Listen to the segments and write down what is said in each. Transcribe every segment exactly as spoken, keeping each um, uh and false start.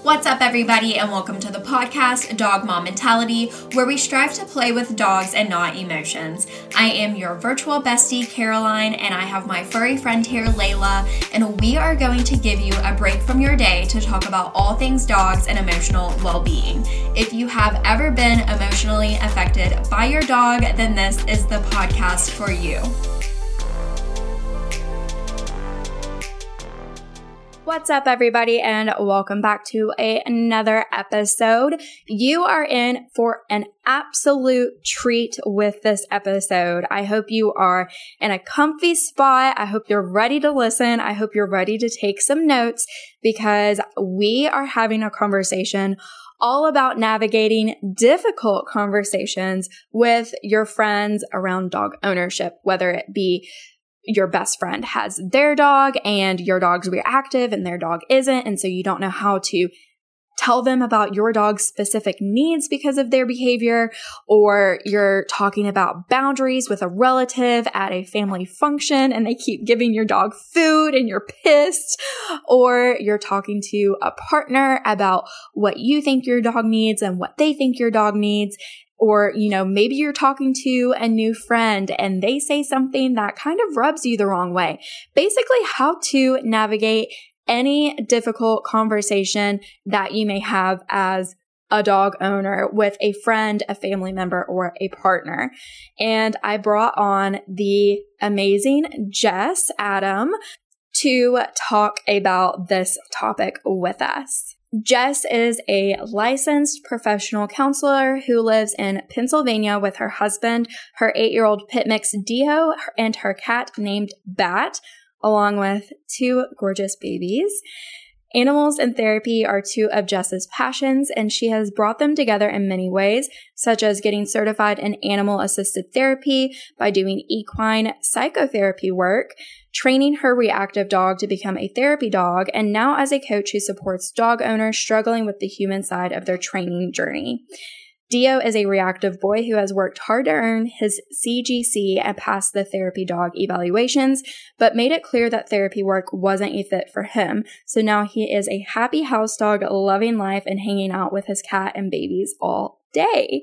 What's up, everybody, and welcome to the podcast, Dog Mom Mentality, where we strive to play with dogs and not emotions. I am your virtual bestie, Caroline, and I have my furry friend here, Layla, and we are going to give you a break from your day to talk about all things dogs and emotional well-being. If you have ever been emotionally affected by your dog, then this is the podcast for you. What's up, everybody, and welcome back to a, another episode. You are in for an absolute treat with this episode. I hope you are in a comfy spot. I hope you're ready to listen. I hope you're ready to take some notes because we are having a conversation all about navigating difficult conversations with your friends around dog ownership, whether it be your best friend has their dog and your dog's reactive and their dog isn't. And so you don't know how to tell them about your dog's specific needs because of their behavior, or you're talking about boundaries with a relative at a family function and they keep giving your dog food and you're pissed, or you're talking to a partner about what you think your dog needs and what they think your dog needs. Or, you know, maybe you're talking to a new friend and they say something that kind of rubs you the wrong way. Basically, how to navigate any difficult conversation that you may have as a dog owner with a friend, a family member, or a partner. And I brought on the amazing Jess Adam to talk about this topic with us. Jess is a licensed professional counselor who lives in Pennsylvania with her husband, her eight-year-old pit mix Dio, and her cat named Bat, along with two gorgeous babies. Animals and therapy are two of Jess's passions, and she has brought them together in many ways, such as getting certified in animal-assisted therapy by doing equine psychotherapy work, training her reactive dog to become a therapy dog, and now as a coach who supports dog owners struggling with the human side of their training journey. Dio is a reactive boy who has worked hard to earn his C G C and pass the therapy dog evaluations, but made it clear that therapy work wasn't a fit for him. So now he is a happy house dog, loving life and hanging out with his cat and babies all day.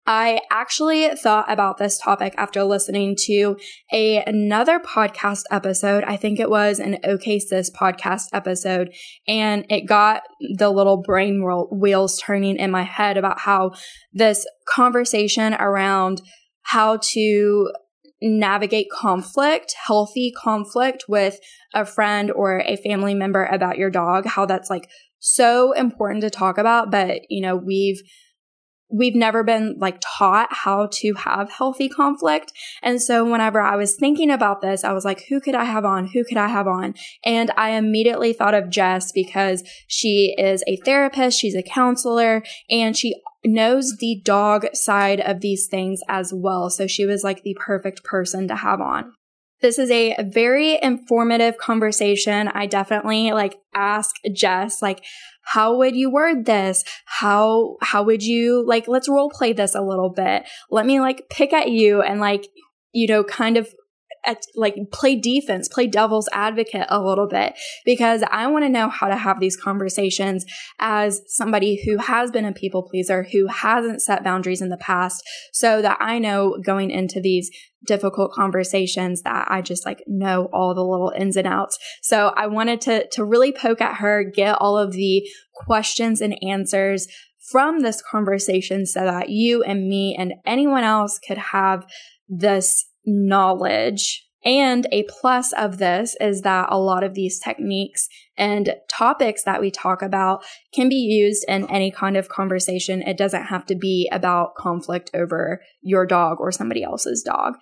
I actually thought about this topic after listening to a, another podcast episode. I think it was an OK Sis podcast episode, and it got the little brain wheels turning in my head about how this conversation around how to navigate conflict, healthy conflict with a friend or a family member about your dog, how that's like so important to talk about. But, you know, we've We've never been like taught how to have healthy conflict. And so whenever I was thinking about this, I was like, who could I have on? Who could I have on? And I immediately thought of Jess because she is a therapist, she's a counselor, and she knows the dog side of these things as well. So she was like the perfect person to have on. This is a very informative conversation. I definitely like ask Jess, like, how would you word this? How, how would you like, let's role play this a little bit. Let me like pick at you and like, you know, kind of at, like play defense, play devil's advocate a little bit, because I want to know how to have these conversations as somebody who has been a people pleaser, who hasn't set boundaries in the past, so that I know going into these difficult conversations that I just like know all the little ins and outs. So I wanted to, to really poke at her, get all of the questions and answers from this conversation so that you and me and anyone else could have this knowledge. And a plus of this is that a lot of these techniques and topics that we talk about can be used in any kind of conversation. It doesn't have to be about conflict over your dog or somebody else's dog.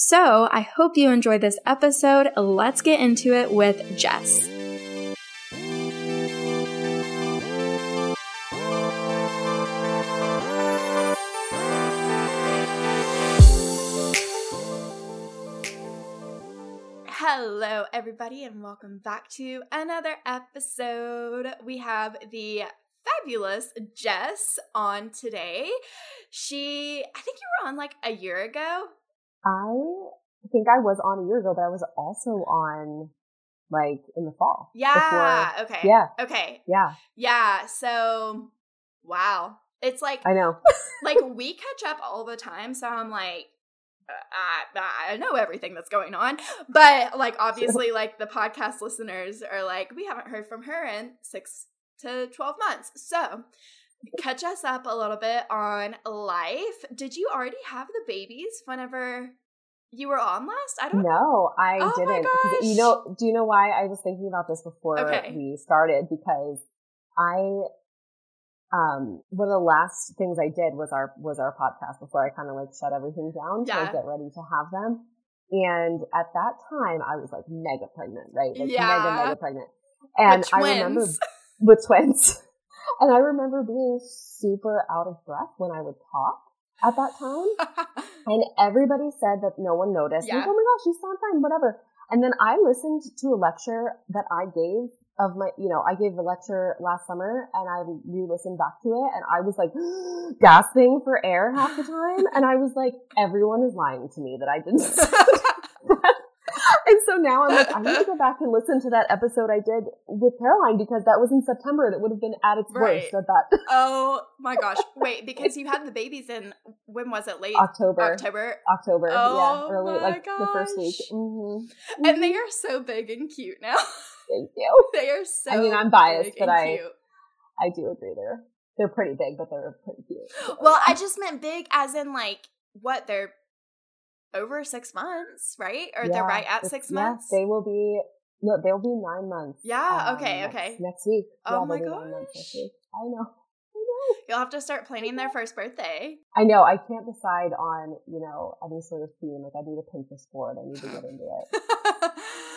So I hope you enjoyed this episode. Let's get into it with Jess. Hello, everybody, and welcome back to another episode. We have the fabulous Jess on today. She, I think you were on like a year ago. I think I was on a year ago, but I was also on like in the fall. Yeah. Before, okay. Yeah. Okay. Yeah. Yeah. So, wow. It's like, I know. like we catch up all the time. So I'm like, I, I know everything that's going on, but like obviously like the podcast listeners are like, we haven't heard from her in six to twelve months. So catch us up a little bit on life. Did you already have the babies whenever you were on last? I don't No, I oh didn't. My gosh. You know, do you know why I was thinking about this before okay. we started? Because I Um, one of the last things I did was our, was our podcast before I kind of like shut everything down to yeah. like get ready to have them. And at that time I was like mega pregnant, right? Like yeah. mega, mega pregnant. And with I remember with twins. And I remember being super out of breath when I would talk at that time. And everybody said that no one noticed. Yeah. Like, oh my gosh, you sound fine, whatever. And then I listened to a lecture that I gave of my, you know, I gave a lecture last summer and I re-listened back to it and I was like gasping for air half the time. And I was like, everyone is lying to me that I didn't. And so now I'm like, I need to go back and listen to that episode I did with Caroline because that was in September and it would have been at its right. worst at that. Oh my gosh. Wait, because you had the babies in, when was it? Late October. October. October. Oh yeah. Early, my like gosh. the first week. Mm-hmm. Mm-hmm. And they are so big and cute now. Thank you. They are so I mean, I'm biased, big but and I, cute. I do agree they're, they're pretty big, but they're pretty cute. Well, I just meant big as in like, what, they're over six months, right? Or yeah, they're right at six yeah, months? They will be, no, they'll be nine months. Yeah, um, okay, next, okay. Next week. Oh yeah, my they'll be nine months next gosh. week. I know. I know. You'll have to start planning their first birthday. I know. I can't decide on, you know, any sort of theme. Like, I need a Pinterest board. I need to get into it.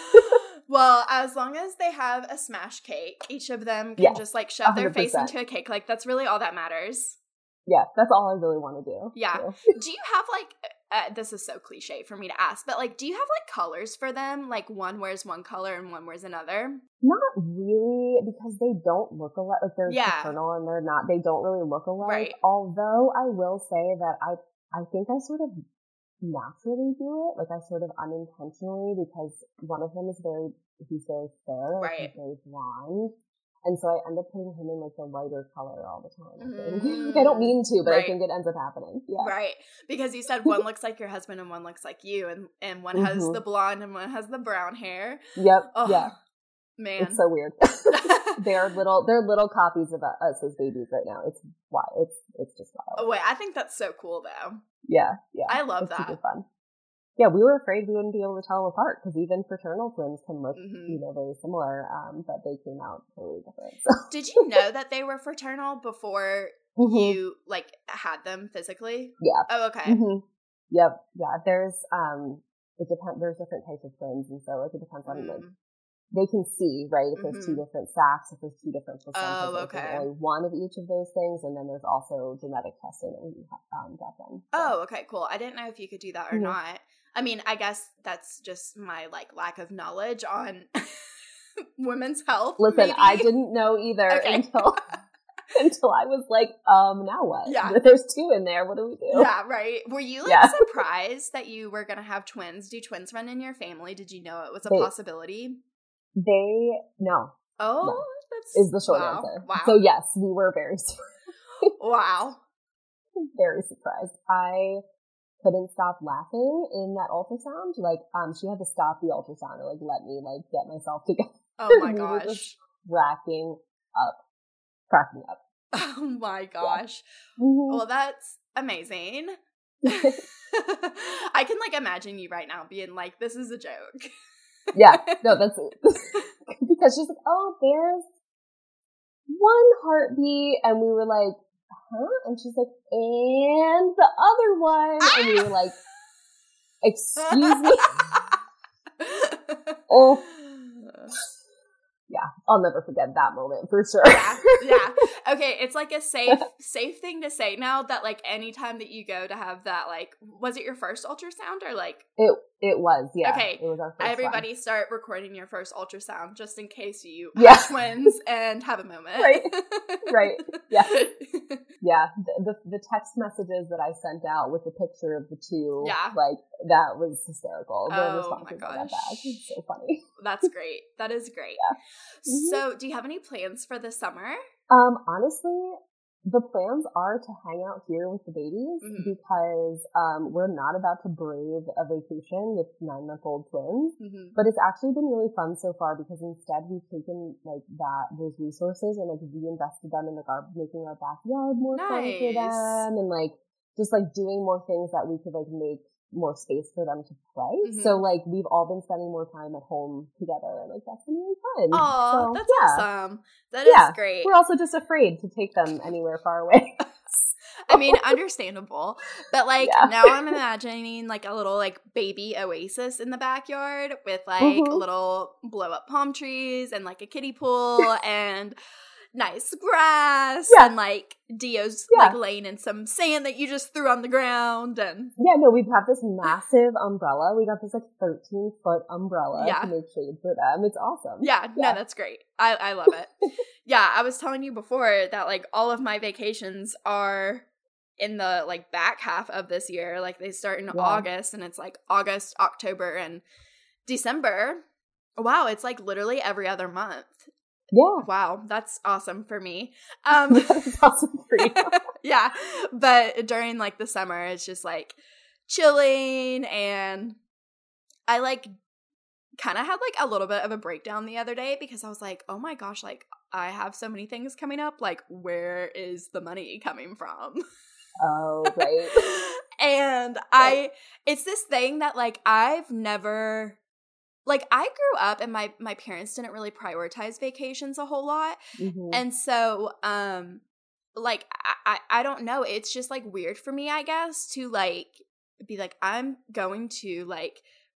Well, as long as they have a smash cake, each of them can yes, just like shove one hundred percent. their face into a cake. Like, that's really all that matters. Yeah, that's all I really want to do. Yeah. So. Do you have like, uh, this is so cliche for me to ask, but like, do you have like colors for them? Like one wears one color and one wears another? Not really, because they don't look alike. Like, they're yeah. paternal and they're not, they don't really look alike. Right. Although I will say that I, I think I sort of naturally do it. Like, I sort of unintentionally, because one of them is very, he's very fair. Like, right. he's very blonde. And so I end up putting him in like the lighter color all the time. I, think. Mm. I don't mean to, but right. I think it ends up happening. Yeah. Right. Because you said one looks like your husband and one looks like you, and, and one mm-hmm. has the blonde and one has the brown hair. Yep. Oh, yeah. Man. It's so weird. they're little, they're little copies of us as babies right now. It's wild. It's, it's just wild. Oh, wait. I think that's so cool though. Yeah. Yeah. I love it's that. Super fun. Yeah, we were afraid we wouldn't be able to tell them apart because even fraternal twins can look, mm-hmm. you know, very similar, um, but they came out totally different. So. Did you know that they were fraternal before mm-hmm. you, like, had them physically? Yeah. Oh, okay. Mm-hmm. Yep. Yeah, there's, um, it depends, there's different types of twins, and so, like, it depends on, mm-hmm. like, they can see, right, if there's mm-hmm. two different sacs, if there's two different placentas, oh, okay. there's only one of each of those things, and then there's also genetic testing that we um, got done. So. Oh, okay, cool. I didn't know if you could do that or mm-hmm. not. I mean, I guess that's just my, like, lack of knowledge on women's health. Listen, maybe. I didn't know either okay. until until I was like, um, now what? Yeah. There's two in there. What do we do? Yeah, right. Were you, like, yeah. surprised that you were going to have twins? Do twins run in your family? Did you know it was a they, possibility? They, no. Oh, no, that's... is the short wow. answer. Wow. So, yes, we were very surprised. Wow. Very surprised. I couldn't stop laughing in that ultrasound. Like, um, she had to stop the ultrasound to, like, let me, like, get myself together. Oh, my we gosh. Were just cracking up. Cracking up. Oh, my gosh. Yeah. Mm-hmm. Well, that's amazing. I can, like, imagine you right now being like, this is a joke. Yeah. No, that's it. Because she's like, oh, there's one heartbeat. And we were like, huh? And she's like, and the other one. And we were like, excuse me? Oh. Yeah, I'll never forget that moment for sure. Yeah, yeah. Okay, it's like a safe safe thing to say now that, like, anytime that you go to have that, like, was it your first ultrasound or like? It It was, yeah. Okay, it was our first everybody one. start recording your first ultrasound just in case you Yeah. have twins and have a moment. Right, right, yeah. Yeah, the, the the text messages that I sent out with the picture of the two, yeah. like, that was hysterical. The oh responses my gosh. I got back. It's so funny. That's great. That is great. Yeah. Mm-hmm. So, do you have any plans for the summer? Um, honestly, the plans are to hang out here with the babies mm-hmm. because um, we're not about to brave a vacation with nine-month-old twins. Mm-hmm. But it's actually been really fun so far because instead we've taken like that those resources and like reinvested them in like our making our backyard more nice. fun for them and like just like doing more things that we could like make more space for them to play. Mm-hmm. So like we've all been spending more time at home together and like that's been really fun. Oh, so, that's yeah. awesome. That yeah. is great. We're also just afraid to take them anywhere far away. I mean, understandable. But like yeah. now I'm imagining like a little like baby oasis in the backyard with like mm-hmm. little blow up palm trees and like a kiddie pool and nice grass yeah. and like Dio's yeah. like laying in some sand that you just threw on the ground and yeah no we've got this massive umbrella. We got this like thirteen foot umbrella yeah. to make shade for them. It's awesome. Yeah, yeah. no that's great. I, I love it. Yeah, I was telling you before that like all of my vacations are in the like back half of this year. Like they start in yeah. August and it's like August, October, and December. Wow, it's like literally every other month. Yeah. Wow, that's awesome for me. Um, that's awesome for you. Yeah, but during like the summer, it's just like chilling, and I like kind of had like a little bit of a breakdown the other day because I was like, oh my gosh, like I have so many things coming up. Like, where is the money coming from? Oh, right. And I, it's this thing that like I've never. Like, I grew up and my, my parents didn't really prioritize vacations a whole lot. Mm-hmm. And so, um, like, I, I, I don't know. It's just, like, weird for me, I guess, to, like, be like, I'm going to, like,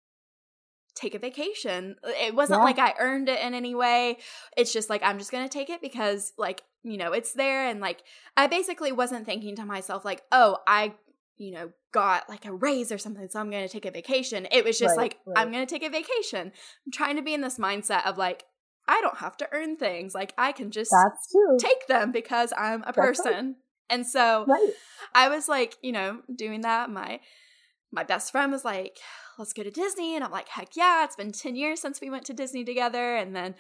take a vacation. It wasn't yeah. like I earned it in any way. It's just, like, I'm just going to take it because, like, you know, it's there. And, like, I basically wasn't thinking to myself, like, oh, I – you know, got like a raise or something, so I'm going to take a vacation. It was just right, like, right. I'm going to take a vacation. I'm trying to be in this mindset of like, I don't have to earn things. Like, I can just That's true. take them because I'm a That's person. Right. And so right. I was like, you know, doing that. My my best friend was like, let's go to Disney. And I'm like, heck yeah, it's been ten years since we went to Disney together. And then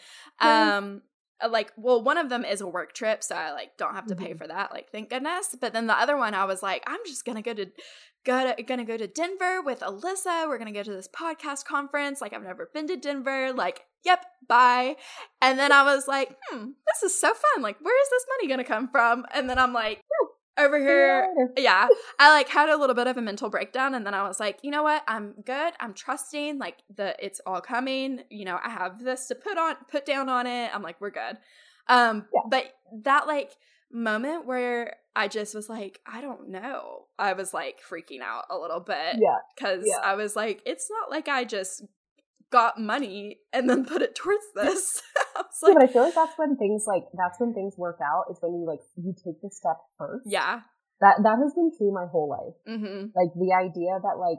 um like, well, one of them is a work trip, so I, like, don't have to pay for that, like, thank goodness. But then the other one, I was like, I'm just gonna go to, go to, gonna go to Denver with Alyssa. We're gonna go to this podcast conference. Like, I've never been to Denver. Like, yep, bye. And then I was like, hmm, this is so fun. Like, where is this money gonna come from? And then I'm like, over here, yeah, I like had a little bit of a mental breakdown, and then I was like, you know what, I'm good, I'm trusting, like the it's all coming, you know, I have this to put on, put down on it, I'm like, we're good. Um, yeah. But that like moment where I just was like, I don't know, I was like freaking out a little bit, yeah, because yeah. I was like, it's not like I just got money and then put it towards this. I was like, yeah, but I feel like that's when things like that's when things work out is when you like you take the step first. Yeah, that that has been true my whole life. Mm-hmm. Like the idea that like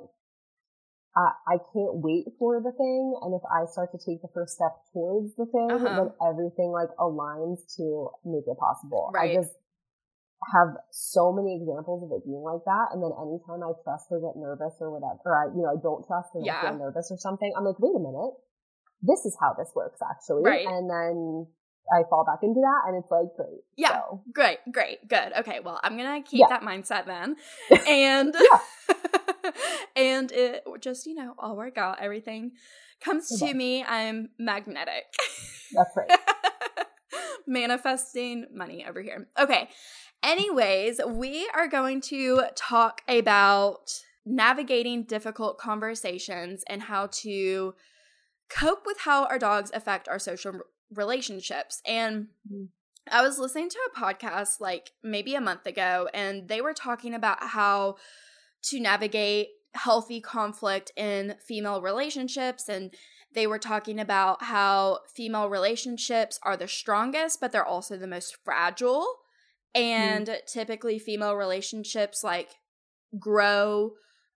uh, I can't wait for the thing, and if I start to take the first step towards the thing, uh-huh. then everything like aligns to make it possible. Right. I just have so many examples of it being like that, and then anytime I trust or get nervous or whatever, or I, you know, I don't trust and yeah. I feel nervous or something, I'm like, wait a minute, this is how this works actually, right. and then I fall back into that, and it's like, great. Yeah, so. great, great, good. Okay, well, I'm gonna keep yeah. that mindset then, and and it just, you know, all work out. Everything comes okay. to me. I'm magnetic. That's right. Manifesting money over here. Okay. Anyways, we are going to talk about navigating difficult conversations and how to cope with how our dogs affect our social relationships. And mm-hmm. I was listening to a podcast like maybe a month ago, and they were talking about how to navigate healthy conflict in female relationships. And they were talking about how female relationships are the strongest, but they're also the most fragile. And mm. typically female relationships like grow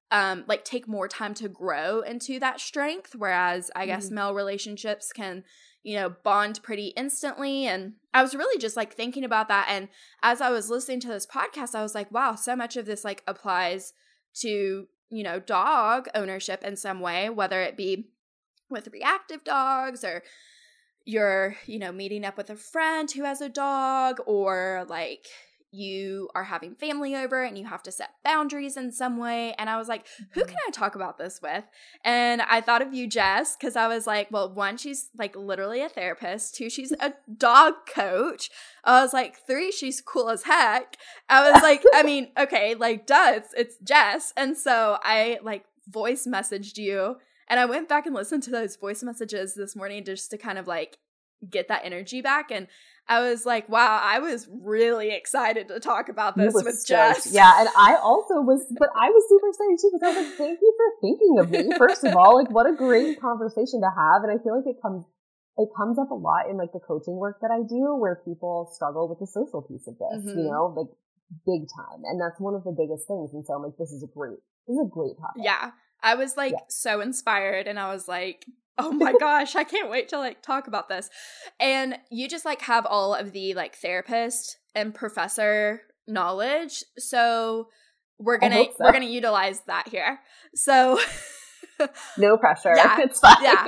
um, like take more time to grow into that strength. Whereas I guess Mm-hmm. male relationships can, you know, bond pretty instantly. And I was really just like thinking about that. And as I was listening to this podcast, I was like, wow, so much of this like applies to, you know, dog ownership in some way, whether it be with reactive dogs or you're, you know, meeting up with a friend who has a dog, or like you are having family over and you have to set boundaries in some way. And I was like, who can I talk about this with? And I thought of you, Jess, because I was like, well, one, she's like literally a therapist. Two, she's a dog coach. I was like, three, she's cool as heck. I was like, I mean, okay, like, duh, it's, it's Jess. And so I like voice messaged you, and I went back and listened to those voice messages this morning just to kind of like get that energy back. And I was like, wow, I was really excited to talk about this with stoked. Jess. Yeah, and I also was, but I was super excited too, because I was like, thank you for thinking of me, first of all. Like, what a great conversation to have. And I feel like it comes, it comes up a lot in like the coaching work that I do, where people struggle with the social piece of this, mm-hmm. you know, like big time. And that's one of the biggest things. And so I'm like, this is a great, this is a great topic. Yeah. I was like yeah. so inspired, and I was like, oh my gosh, I can't wait to like talk about this. And you just like have all of the like therapist and professor knowledge. So we're going to, so. we're going to utilize that here. So no pressure. Yeah, it's fine. Yeah.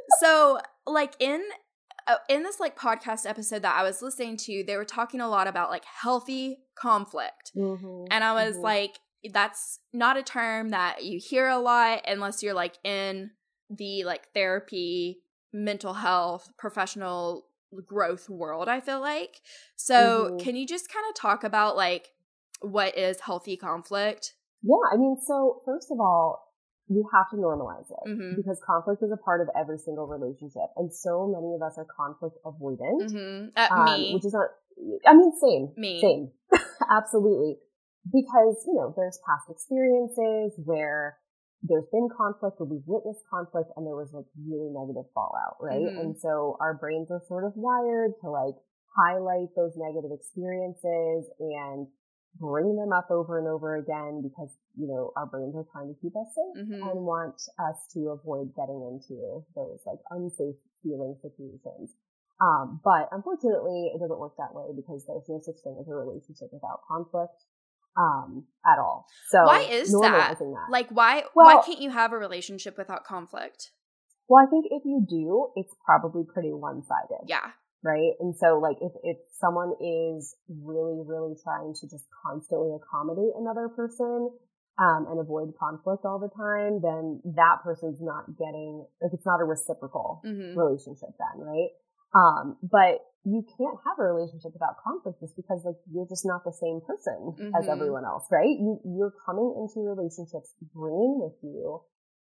So like in, uh, in this like podcast episode that I was listening to, they were talking a lot about like healthy conflict. Mm-hmm. And I was mm-hmm. like, that's not a term that you hear a lot unless you're like in the like therapy, mental health, professional growth world, I feel like. So mm-hmm. can you just kind of talk about like what is healthy conflict? Yeah, I mean, so first of all, you have to normalize it mm-hmm. because conflict is a part of every single relationship. And so many of us are conflict avoidant. Mm-hmm. Uh, um, me. Which is not, I mean, same. Me. Same. Absolutely. Because, you know, there's past experiences where there's been conflict, or we've witnessed conflict, and there was like really negative fallout, right? Mm-hmm. And so our brains are sort of wired to like highlight those negative experiences and bring them up over and over again, because, you know, our brains are trying to keep us safe mm-hmm. and want us to avoid getting into those like unsafe feeling situations. Um, but unfortunately, it doesn't work that way, because there's no such thing as a relationship without conflict. Um, at all. So why is that? that? Like, why, well, why can't you have a relationship without conflict? Well, I think if you do, it's probably pretty one-sided. Yeah. Right? And so, like, if, if someone is really, really trying to just constantly accommodate another person, um, and avoid conflict all the time, then that person's not getting, like, it's not a reciprocal mm-hmm. relationship then, right? Um, but you can't have a relationship without conflict, just because like you're just not the same person mm-hmm. as everyone else, right? You, you're coming into relationships bringing with you,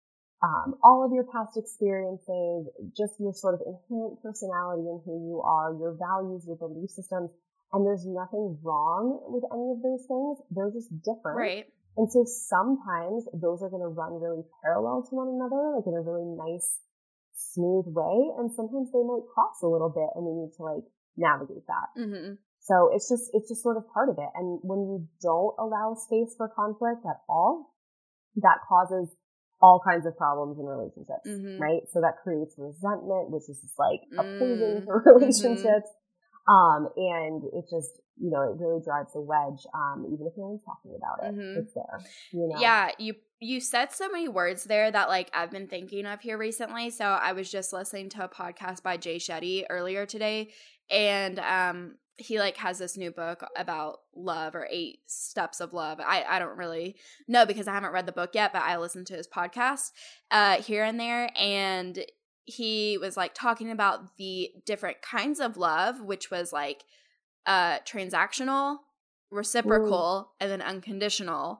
um, all of your past experiences, just your sort of inherent personality and who you are, your values, your belief systems. And there's nothing wrong with any of those things. They're just different. Right. And so sometimes those are going to run really parallel to one another, like in a really nice, smooth way, and sometimes they might cross a little bit, and we need to like navigate that. Mm-hmm. So it's just it's just sort of part of it. And when you don't allow space for conflict at all, that causes all kinds of problems in relationships, mm-hmm. right? So that creates resentment, which is just like a poison mm-hmm. for relationships. Um, and it just, you know, it really drives a wedge, um, even if no one's talking about it. Mm-hmm. It's there, you know? Yeah, you you said so many words there that, like, I've been thinking of here recently. So I was just listening to a podcast by Jay Shetty earlier today, and um, he, like, has this new book about love, or eight steps of love. I, I don't really know because I haven't read the book yet, but I listened to his podcast uh, here and there, and he was like talking about the different kinds of love, which was like uh, transactional, reciprocal, Ooh. and then unconditional.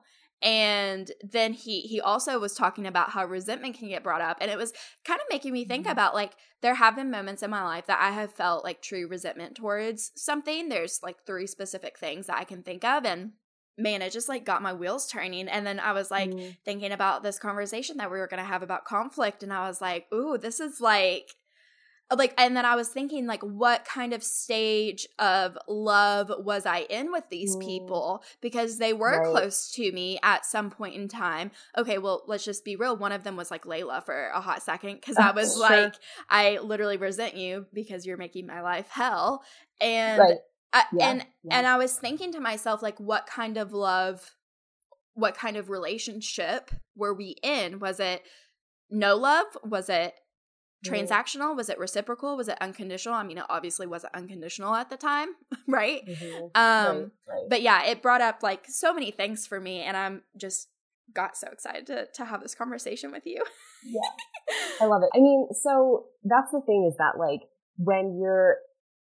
And then he he also was talking about how resentment can get brought up. And it was kind of making me think mm-hmm. about like there have been moments in my life that I have felt like true resentment towards something. There's like three specific things that I can think of. And man, it just like got my wheels turning. And then I was like mm. thinking about this conversation that we were going to have about conflict. And I was like, ooh, this is like, like, and then I was thinking, like, what kind of stage of love was I in with these Mm. people? Because they were Right. close to me at some point in time. Okay, well, let's just be real. One of them was like Layla for a hot second, because I was Sure. like, I literally resent you because you're making my life hell. And Right. I, Yeah, and yeah. and I was thinking to myself, like, what kind of love, what kind of relationship were we in? Was it no love? Was it transactional? Was it reciprocal? Was it unconditional? I mean, it obviously wasn't unconditional at the time, right? Mm-hmm. Um, Right, right. But yeah, it brought up like so many things for me, and I'm just got so excited to to have this conversation with you. Yeah, I love it. I mean, so that's the thing, is that like when you're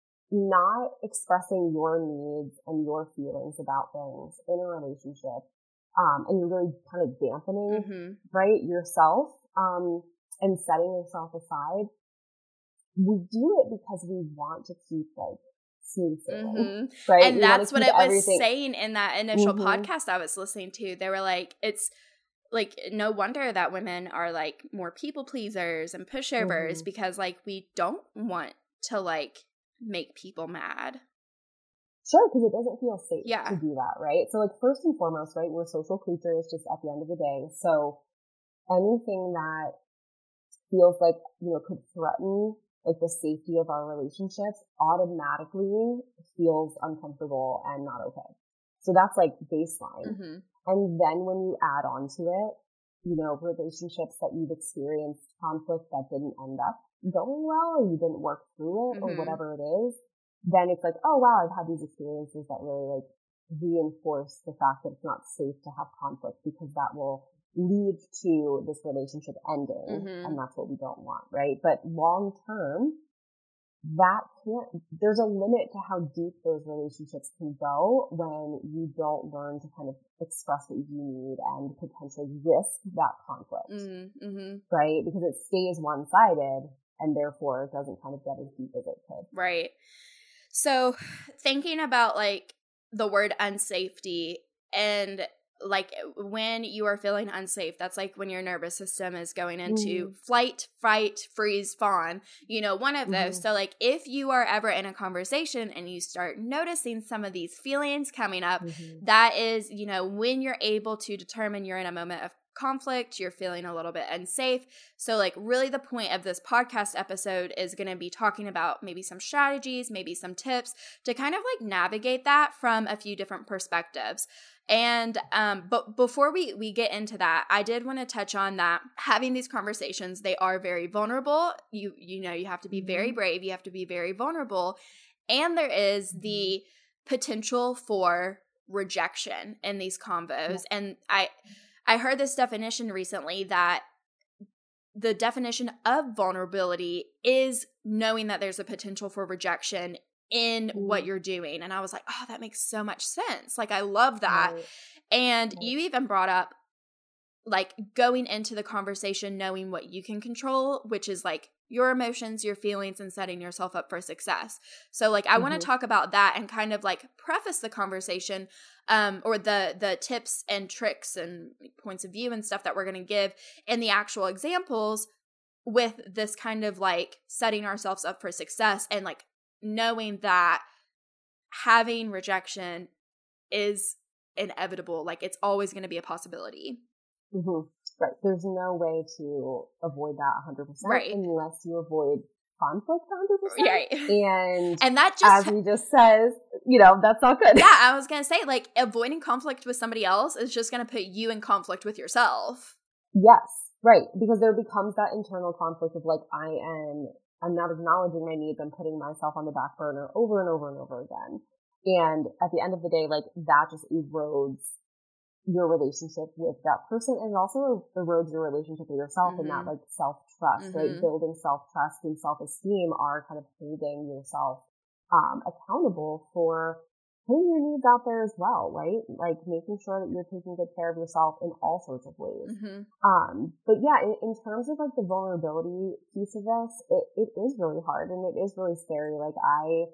not expressing your needs and your feelings about things in a relationship, um, and you're really kind of dampening, Mm-hmm. right, yourself, um, and setting yourself aside, we do it because we want to keep like smooth sailing, Mm-hmm. right? And we want that's to what keep it was everything. saying in that initial Mhm. podcast I was listening to. They were like, it's like, no wonder that women are like more people pleasers and pushovers, Mhm. because like we don't want to like make people mad. Sure, because it doesn't feel safe Yeah. to do that, right? So like first and foremost, right, we're social creatures just at the end of the day. So anything that feels like, you know, could threaten like the safety of our relationships automatically feels uncomfortable and not okay. So that's like baseline. Mm-hmm. And then when you add on to it, you know, relationships that you've experienced conflict that didn't end up going well, or you didn't work through it, Mm-hmm. or whatever it is, then it's like, oh wow, I've had these experiences that really like reinforce the fact that it's not safe to have conflict, because that will lead to this relationship ending. Mm-hmm. And that's what we don't want, right? But long term, that can't, there's a limit to how deep those relationships can go when you don't learn to kind of express what you need and potentially risk that conflict, Mm-hmm. right? Because it stays one-sided, and therefore it doesn't kind of get as deep as it could. Right. So thinking about like the word unsafety, and like when you are feeling unsafe, that's like when your nervous system is going into Mm-hmm. flight, fight, freeze, fawn, you know, one of those. Mm-hmm. So like if you are ever in a conversation and you start noticing some of these feelings coming up, Mm-hmm. that is, you know, when you're able to determine you're in a moment of conflict, you're feeling a little bit unsafe. So like really the point of this podcast episode is going to be talking about maybe some strategies, maybe some tips to kind of like navigate that from a few different perspectives. And um but before we we get into that, I did want to touch on that having these conversations, they are very vulnerable. You you know, you have to be very brave, you have to be very vulnerable, and there is the potential for rejection in these convos. And I I heard this definition recently, that the definition of vulnerability is knowing that there's a potential for rejection in Mm. what you're doing. And I was like, oh, that makes so much sense. Like, I love that. Right. And Right. you even brought up like going into the conversation knowing what you can control, which is like your emotions, your feelings, and setting yourself up for success. So like I mm-hmm. want to talk about that and kind of like preface the conversation um or the the tips and tricks and points of view and stuff that we're going to give in the actual examples with this kind of like setting ourselves up for success, and like knowing that having rejection is inevitable. Like it's always going to be a possibility. Mm-hmm. Right. There's no way to avoid that one hundred percent right. unless you avoid conflict one hundred percent. Right. And, and that just, as he just says, you know, that's not good. Yeah, I was going to say, like, avoiding conflict with somebody else is just going to put you in conflict with yourself. Yes. Right. Because there becomes that internal conflict of like, I am, I'm not acknowledging my needs. I'm putting myself on the back burner over and over and over again. And at the end of the day, like, that just erodes your relationship with that person, and also erodes your relationship with yourself, mm-hmm. and that like self-trust, mm-hmm. right? Building self-trust and self-esteem are kind of holding yourself um accountable for putting your needs out there as well, right? Like making sure that you're taking good care of yourself in all sorts of ways. Mm-hmm. Um, but yeah, in, in terms of like the vulnerability piece of this, it, it is really hard and it is really scary. Like I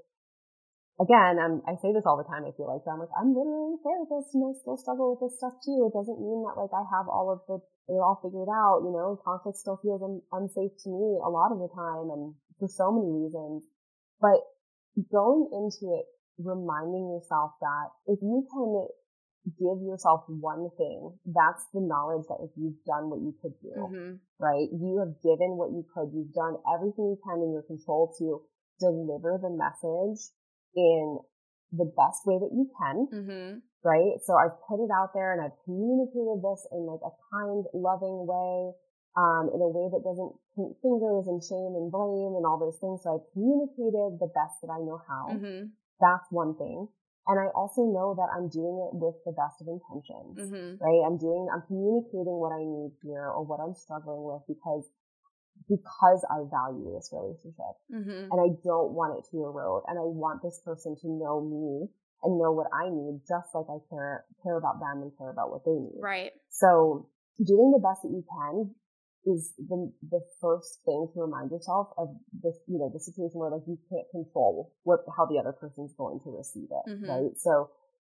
Again, I'm, I say this all the time, I feel like, so I'm like, I'm literally a therapist and I still struggle with this stuff too. It doesn't mean that like I have all of the, it all figured out, you know, conflict still feels un, unsafe to me a lot of the time, and for so many reasons. But going into it, reminding yourself that if you can give yourself one thing, that's the knowledge that if you've done what you could do, mm-hmm. right? You have given what you could. You've done everything you can in your control to deliver the message in the best way that you can, mm-hmm. right? So I've put it out there and I've communicated this in like a kind, loving way, um, in a way that doesn't point fingers and shame and blame and all those things. So I've communicated the best that I know how. Mm-hmm. That's one thing. And I also know that I'm doing it with the best of intentions, mm-hmm. right? I'm doing, I'm communicating what I need here or what I'm struggling with because, because I value this relationship, mm-hmm. and I don't want it to erode. And I want this person to know me and know what I need, just like I care, care about them and care about what they need. Right. So doing the best that you can is the the first thing to remind yourself of this, you know, the situation where like you can't control what how the other person's going to receive it, mm-hmm. right? So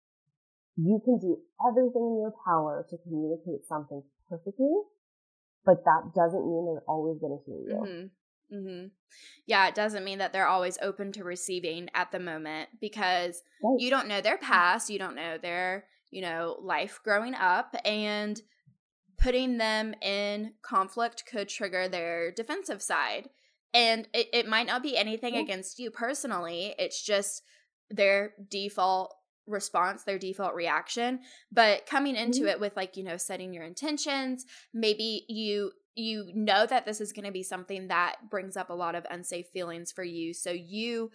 you can do everything in your power to communicate something perfectly, but that doesn't mean they're always going to hear you. Mm-hmm. Mm-hmm. Yeah, it doesn't mean that they're always open to receiving at the moment because right. you don't know their past, you don't know their, you know, life growing up, and putting them in conflict could trigger their defensive side. And it, it might not be anything yeah. against you personally. It's just their default response, their default reaction. But coming into mm-hmm. it with like, you know, setting your intentions, maybe you you know that this is going to be something that brings up a lot of unsafe feelings for you. So you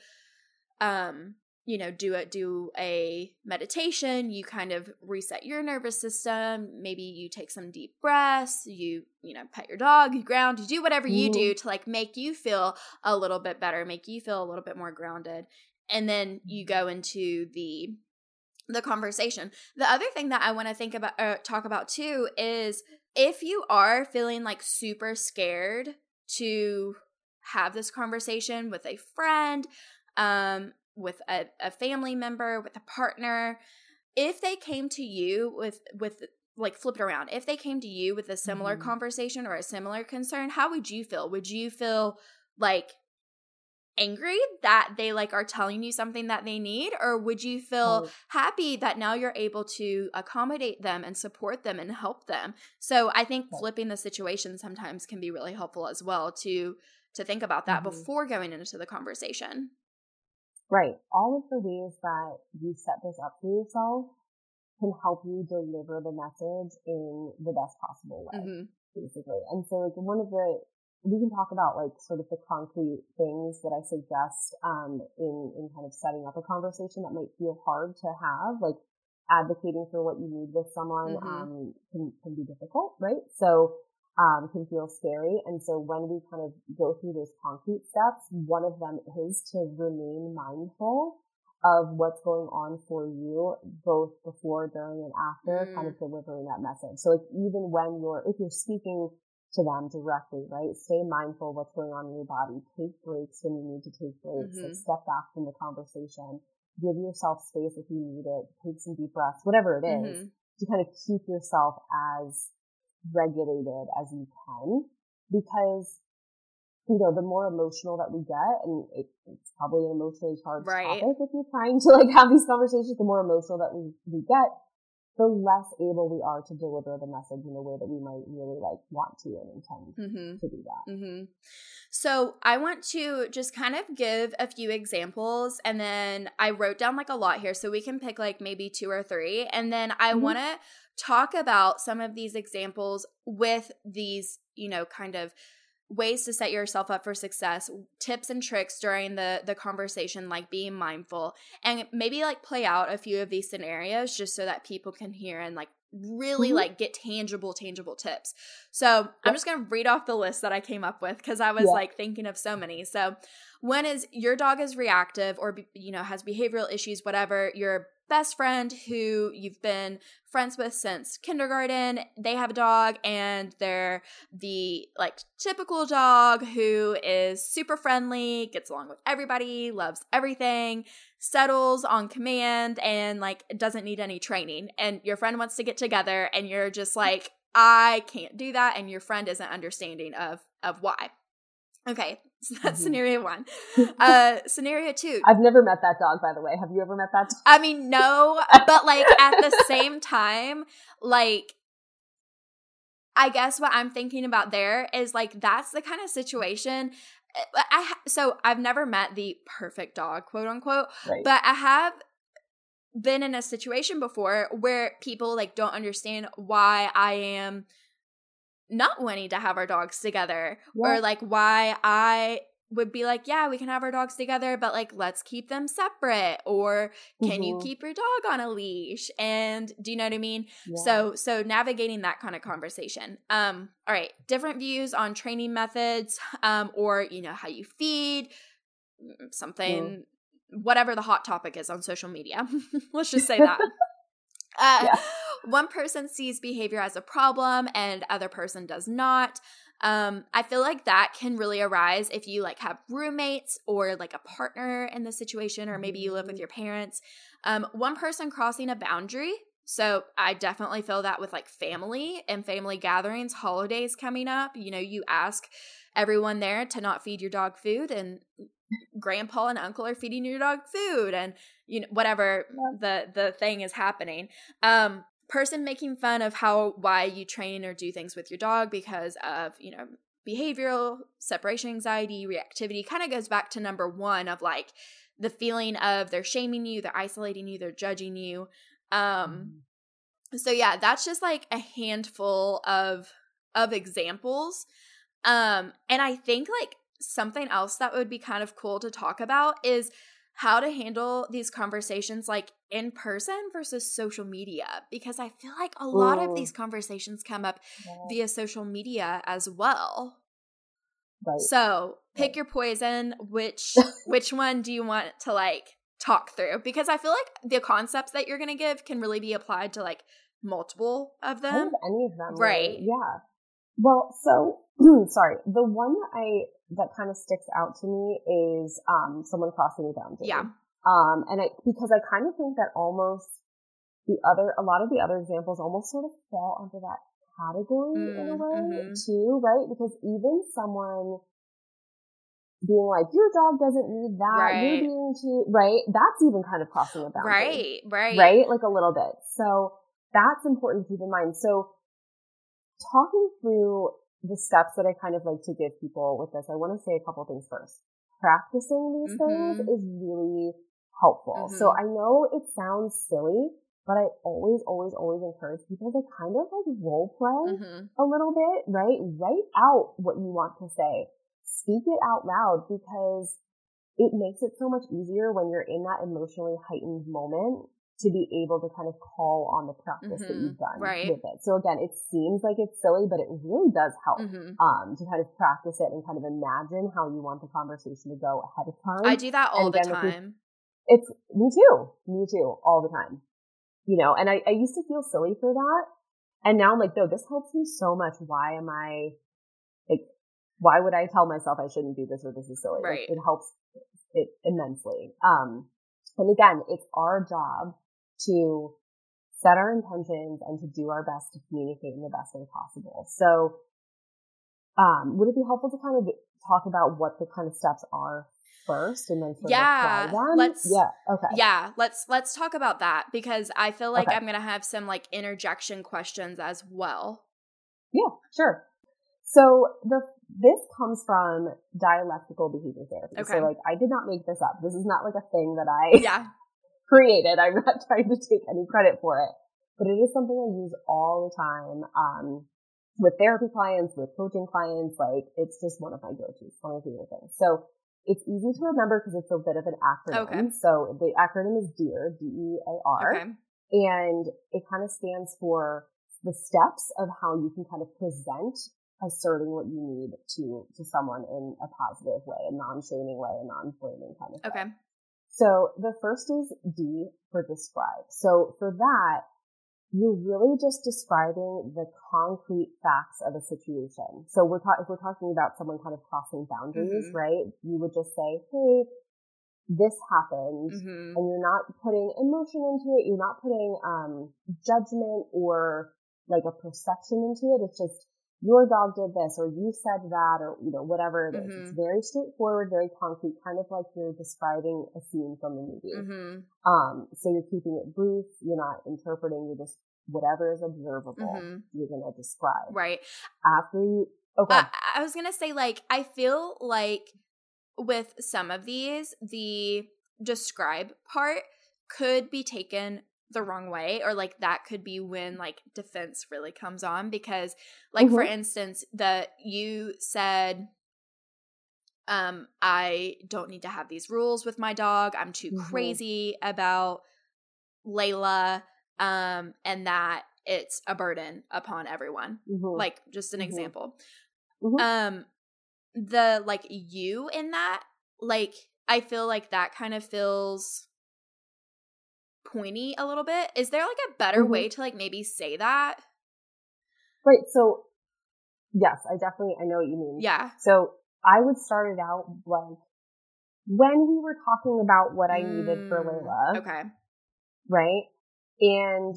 um you know, do it, do a meditation, you kind of reset your nervous system. Maybe you take some deep breaths, you, you know, pet your dog, you ground, you do whatever you do to like make you feel a little bit better, make you feel a little bit more grounded. And then you go into the, the conversation. The other thing that I want to think about, uh, talk about too, is if you are feeling like super scared to have this conversation with a friend, um, with a, a family member, with a partner, if they came to you with, with like flip it around, if they came to you with a similar mm-hmm. conversation or a similar concern, how would you feel? Would you feel like angry that they like are telling you something that they need? Or would you feel oh. happy that now you're able to accommodate them and support them and help them? So I think flipping the situation sometimes can be really helpful as well to, to think about that mm-hmm. before going into the conversation. Right. All of the ways that you set this up for yourself can help you deliver the message in the best possible way, mm-hmm. basically. And so like one of the, we can talk about like sort of the concrete things that I suggest, um, in, in kind of setting up a conversation that might feel hard to have, like advocating for what you need with someone, mm-hmm. um, can, can be difficult, right? So, Um, can feel scary. And so when we kind of go through those concrete steps, one of them is to remain mindful of what's going on for you, both before, during, and after mm. kind of delivering that message. So like even when you're, if you're speaking to them directly, right, stay mindful of what's going on in your body. Take breaks when you need to take breaks. Mm-hmm. Like step back from the conversation. Give yourself space if you need it. Take some deep breaths, whatever it is, mm-hmm. to kind of keep yourself as regulated as you can, because you know the more emotional that we get, and it, it's probably an emotionally charged right. topic if you're trying to like have these conversations, the more emotional that we, we get, the less able we are to deliver the message in the way that we might really like want to and intend mm-hmm. to do that. Mm-hmm. So I want to just kind of give a few examples, and then I wrote down like a lot here, so we can pick like maybe two or three, and then I mm-hmm. want to talk about some of these examples with these, you know, kind of ways to set yourself up for success, tips and tricks during the the conversation, like being mindful, and maybe like play out a few of these scenarios just so that people can hear and like really mm-hmm. like get tangible, tangible tips. So yep. I'm just going to read off the list that I came up with because I was yeah. like thinking of so many. So one is your dog is reactive or, you know, has behavioral issues, whatever. Your best friend who you've been friends with since kindergarten, they have a dog and they're the like typical dog who is super friendly, gets along with everybody, loves everything, settles on command, and like doesn't need any training. And your friend wants to get together and you're just like, I can't do that. And your friend isn't understanding of, of why. Okay. So that's Mm-hmm. scenario one. Uh, scenario two. I've never met that dog, by the way. Have you ever met that dog? I mean, no, but like at the same time, like, I guess what I'm thinking about there is like, that's the kind of situation. I ha- so I've never met the perfect dog, quote unquote, Right. but I have been in a situation before where people like don't understand why I am not wanting to have our dogs together, yeah. or like why I would be like, yeah, we can have our dogs together, but like, let's keep them separate, or can mm-hmm. you keep your dog on a leash? And do you know what I mean? Yeah. So, so navigating that kind of conversation. Um, all right. Different views on training methods, um, or, you know, how you feed something, mm. whatever the hot topic is on social media. Let's just say that. Uh, yeah. One person sees behavior as a problem and other person does not. Um, I feel like that can really arise if you like have roommates or like a partner in the situation, or maybe you live with your parents. Um, one person crossing a boundary. So I definitely feel that with like family and family gatherings, holidays coming up, you know, you ask everyone there to not feed your dog food, and grandpa and uncle are feeding your dog food, and you know, whatever yeah. the the thing is happening. Um, person making fun of how why you train or do things with your dog because of, you know, behavioral separation anxiety, reactivity, kind of goes back to number one of like the feeling of they're shaming you, they're isolating you, they're judging you. Um, mm. So yeah, that's just like a handful of of examples. Um, and I think like something else that would be kind of cool to talk about is how to handle these conversations like in person versus social media, because I feel like a lot Ooh. of these conversations come up yeah. via social media as well. Right. So pick right. your poison. Which which one do you want to like talk through? Because I feel like the concepts that you're going to give can really be applied to like multiple of them. Kind of any of them. Right. Really. Yeah. Well, so sorry. The one that I that kind of sticks out to me is um, someone crossing a boundary. Yeah. Um, and I because I kind of think that almost the other a lot of the other examples almost sort of fall under that category mm, in a way mm-hmm. too, right? Because even someone being like, your dog doesn't need that, right. you're being too right. That's even kind of crossing a boundary, right? Right. Right? Like a little bit. So that's important to keep in mind. So talking through the steps that I kind of like to give people with this, I want to say a couple things first. Practicing these mm-hmm. things is really helpful. Mm-hmm. So I know it sounds silly, but I always, always, always encourage people to kind of like role play mm-hmm. a little bit, right? Write out what you want to say. Speak it out loud, because it makes it so much easier when you're in that emotionally heightened moment to be able to kind of call on the practice mm-hmm. that you've done right. with it. So again, it seems like it's silly, but it really does help mm-hmm. um, to kind of practice it and kind of imagine how you want the conversation to go ahead of time. I do that all again, the time. It's me too, me too, all the time. You know, and I, I used to feel silly for that, and now I'm like, no, this helps me so much. Why am I like? Why would I tell myself I shouldn't do this or this is silly? Right. Like, it helps it immensely. Um, and again, it's our job to set our intentions and to do our best to communicate in the best way possible. So, um, would it be helpful to kind of talk about what the kind of steps are first and then sort yeah, of apply them? Let's, yeah. Okay. Yeah. Let's, let's talk about that, because I feel like okay. I'm going to have some like interjection questions as well. Yeah, sure. So the, this comes from dialectical behavior therapy. Okay. So like, I did not make this up. This is not like a thing that I yeah. created. I'm not trying to take any credit for it, but it is something I use all the time, um, with therapy clients, with coaching clients. Like, it's just one of my go-tos, one of my favorite things. So it's easy to remember because it's a bit of an acronym. Okay. So the acronym is DEAR, D E A R. Okay. And it kind of stands for the steps of how you can kind of present asserting what you need to, to someone in a positive way, a non-shaming way, a non-blaming kind of way. Okay. So the first is D for describe. So for that, you're really just describing the concrete facts of a situation. So we're ta- if we're talking about someone kind of crossing boundaries, mm-hmm. right? You would just say, hey, this happened, mm-hmm. and you're not putting emotion into it. You're not putting um judgment or like a perception into it. It's just, your dog did this, or you said that, or, you know, whatever it is. Mm-hmm. It's very straightforward, very concrete, kind of like you're describing a scene from a movie. Mm-hmm. Um, so you're keeping it brief. You're not interpreting. You're just, whatever is observable, mm-hmm. you're going to describe. Right. After you, okay. I, I was going to say, like, I feel like with some of these, the describe part could be taken the wrong way, or like that could be when like defense really comes on, because like mm-hmm. for instance, the you said um I don't need to have these rules with my dog, I'm too mm-hmm. crazy about Layla, um and that it's a burden upon everyone. Mm-hmm. Like just an mm-hmm. example. Mm-hmm. Um the like you in that, like I feel like that kind of feels pointy a little bit. Is there like a better mm-hmm. way to like maybe say that? Right. So yes, I definitely, I know what you mean. Yeah. So I would start it out like when we were talking about what I mm, needed for Layla. Okay. Right. And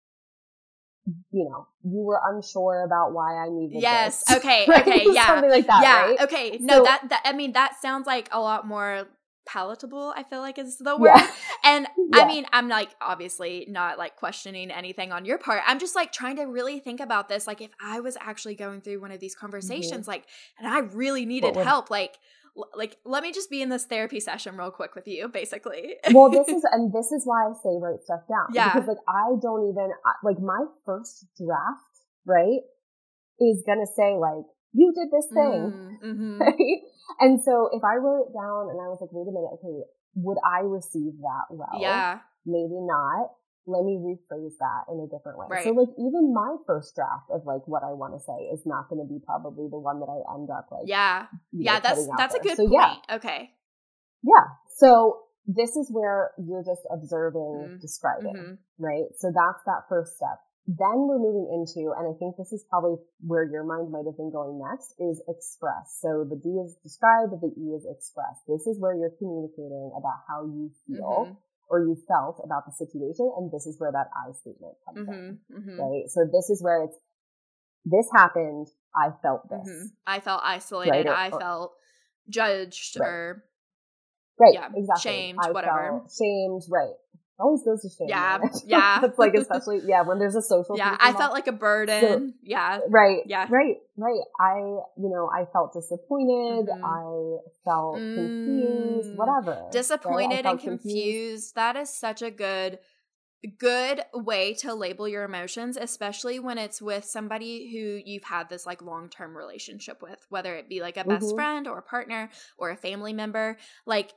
you know, you were unsure about why I needed yes. this. Okay. Right? Okay. Yeah. Something like that. Yeah. Right? Okay. No, so, that, that, I mean, that sounds like a lot more palatable, I feel like is the word. Yeah. And yeah. I mean, I'm like obviously not like questioning anything on your part. I'm just like trying to really think about this. Like if I was actually going through one of these conversations, mm-hmm. like, and I really needed would, help, like, l- like, let me just be in this therapy session real quick with you, basically. Well, this is, and this is why I say write stuff down. Yeah. Because like, I don't even, like my first draft, right, is going to say like, you did this thing, mm-hmm. right? And so if I wrote it down and I was like, wait a minute, okay, would I receive that well? Yeah. Maybe not. Let me rephrase that in a different way. Right. So like even my first draft of like what I want to say is not going to be probably the one that I end up like. Yeah. Yeah. Know, that's, that's there. a good so, point. Yeah. Okay. Yeah. So this is where you're just observing, mm-hmm. describing, mm-hmm. right? So that's that first step. Then we're moving into, and I think this is probably where your mind might have been going next, is express. So the D is describe, the E is express. This is where you're communicating about how you feel mm-hmm. or you felt about the situation, and this is where that I statement comes mm-hmm. in, mm-hmm. right? So this is where it's, this happened, I felt this. Mm-hmm. I felt isolated, right? or, I or, felt judged right. or right, yeah, exactly. shamed, I whatever. Felt shamed, right. Always goes to shame. Yeah, right? yeah. It's like, especially, yeah, when there's a social. Yeah, I felt like a burden. So, yeah. Right. Yeah. Right. Right. I, you know, I felt disappointed. Mm-hmm. I felt mm. confused. Whatever. Disappointed right? and confused. confused. That is such a good, good way to label your emotions, especially when it's with somebody who you've had this like long-term relationship with, whether it be like a best mm-hmm. friend or a partner or a family member. Like,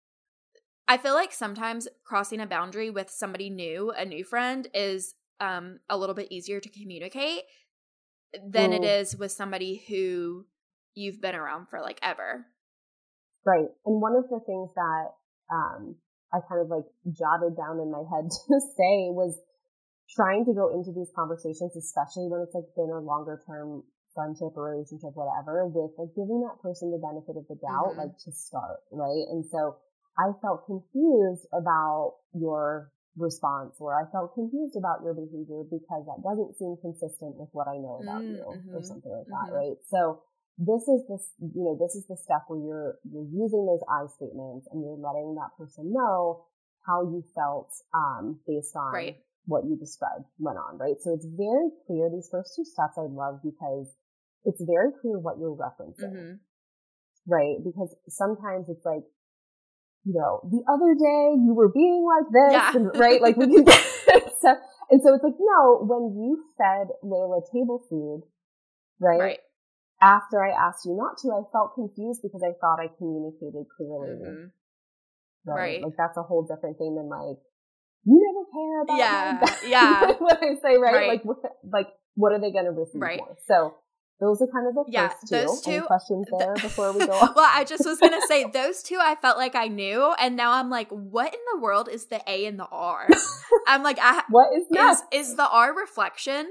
I feel like sometimes crossing a boundary with somebody new, a new friend, is um, a little bit easier to communicate than mm. it is with somebody who you've been around for like ever. Right. And one of the things that um, I kind of like jotted down in my head to say was trying to go into these conversations, especially when it's like been a longer term friendship or relationship, whatever, with like giving that person the benefit of the doubt, mm-hmm. like to start. Right. And so I felt confused about your response, or I felt confused about your behavior because that doesn't seem consistent with what I know about mm-hmm. you, or something like that, mm-hmm. right? So this is this, you know, this is the step where you're you're using those I statements and you're letting that person know how you felt um, based on right. what you described went on, right? So it's very clear. These first two steps I love because it's very clear what you're referencing, mm-hmm. right? Because sometimes it's like, you know, the other day you were being like this, yeah. and, right? Like we can get stuff. And so it's like, no, when you fed Layla table food, right? Right. After I asked you not to, I felt confused because I thought I communicated clearly. Mm-hmm. Right? right. Like that's a whole different thing than like, you never care about yeah. my Yeah. what I say, right? right. Like, what, like, what are they going to receive right. for? So those are kind of the yeah, first two. Those two. Any questions there th- before we go on? Well, I just was going to say those two I felt like I knew, and now I'm like, what in the world is the A and the R? I'm like, I, what is that? Is, is the R reflection?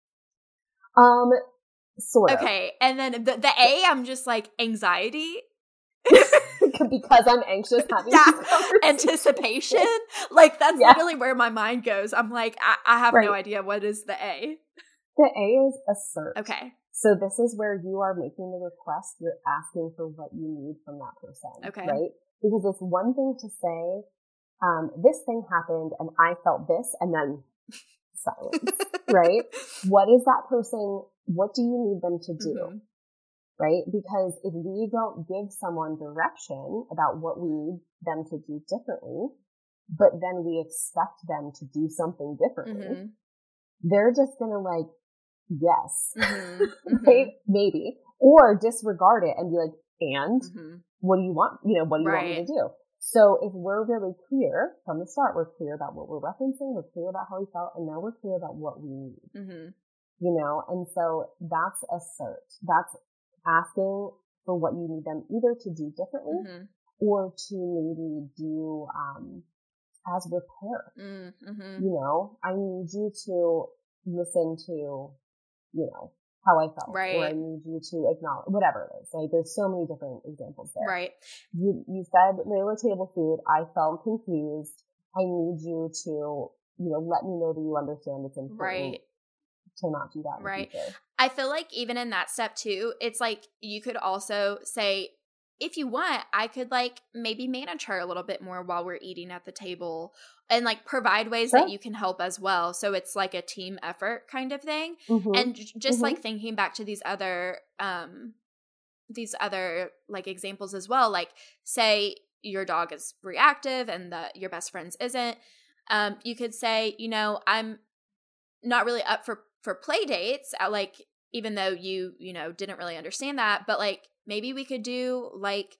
Um, sort of. Okay, and then the, the A, I'm just like, anxiety? Because I'm anxious having yeah. Anticipation? Like, that's yeah. literally where my mind goes. I'm like, I, I have right. no idea what is the A. The A is assert. Okay. So this is where you are making the request. You're asking for what you need from that person. Okay. Right? Because it's one thing to say, um, this thing happened and I felt this, and then silence, right? What is that person, what do you need them to do? Mm-hmm. Right? Because if we don't give someone direction about what we need them to do differently, but then we expect them to do something differently, mm-hmm. they're just gonna like, yes, mm-hmm. right? Maybe. Or disregard it and be like, and mm-hmm. what do you want? You know, what do you right. want me to do? So if we're really clear from the start, we're clear about what we're referencing, we're clear about how we felt, and now we're clear about what we need. Mm-hmm. You know, and so that's assert. That's asking for what you need them either to do differently mm-hmm. or to maybe do um as repair. Mm-hmm. You know, I need you to listen to, you know, how I felt. Right. Or I need you to acknowledge, whatever it is. Like, there's so many different examples there. Right. You, you said they were table food. I felt confused. I need you to, you know, let me know that you understand it's important. Right. To not do that. Right. I feel like even in that step too, it's like you could also say, if you want, I could like maybe manage her a little bit more while we're eating at the table and like provide ways sure. that you can help as well. So it's like a team effort kind of thing. Mm-hmm. And j- just mm-hmm. like thinking back to these other, um, these other like examples as well, like say your dog is reactive and that your best friend's isn't, um, you could say, you know, I'm not really up for for play dates, like, even though you, you know, didn't really understand that, but like, maybe we could do like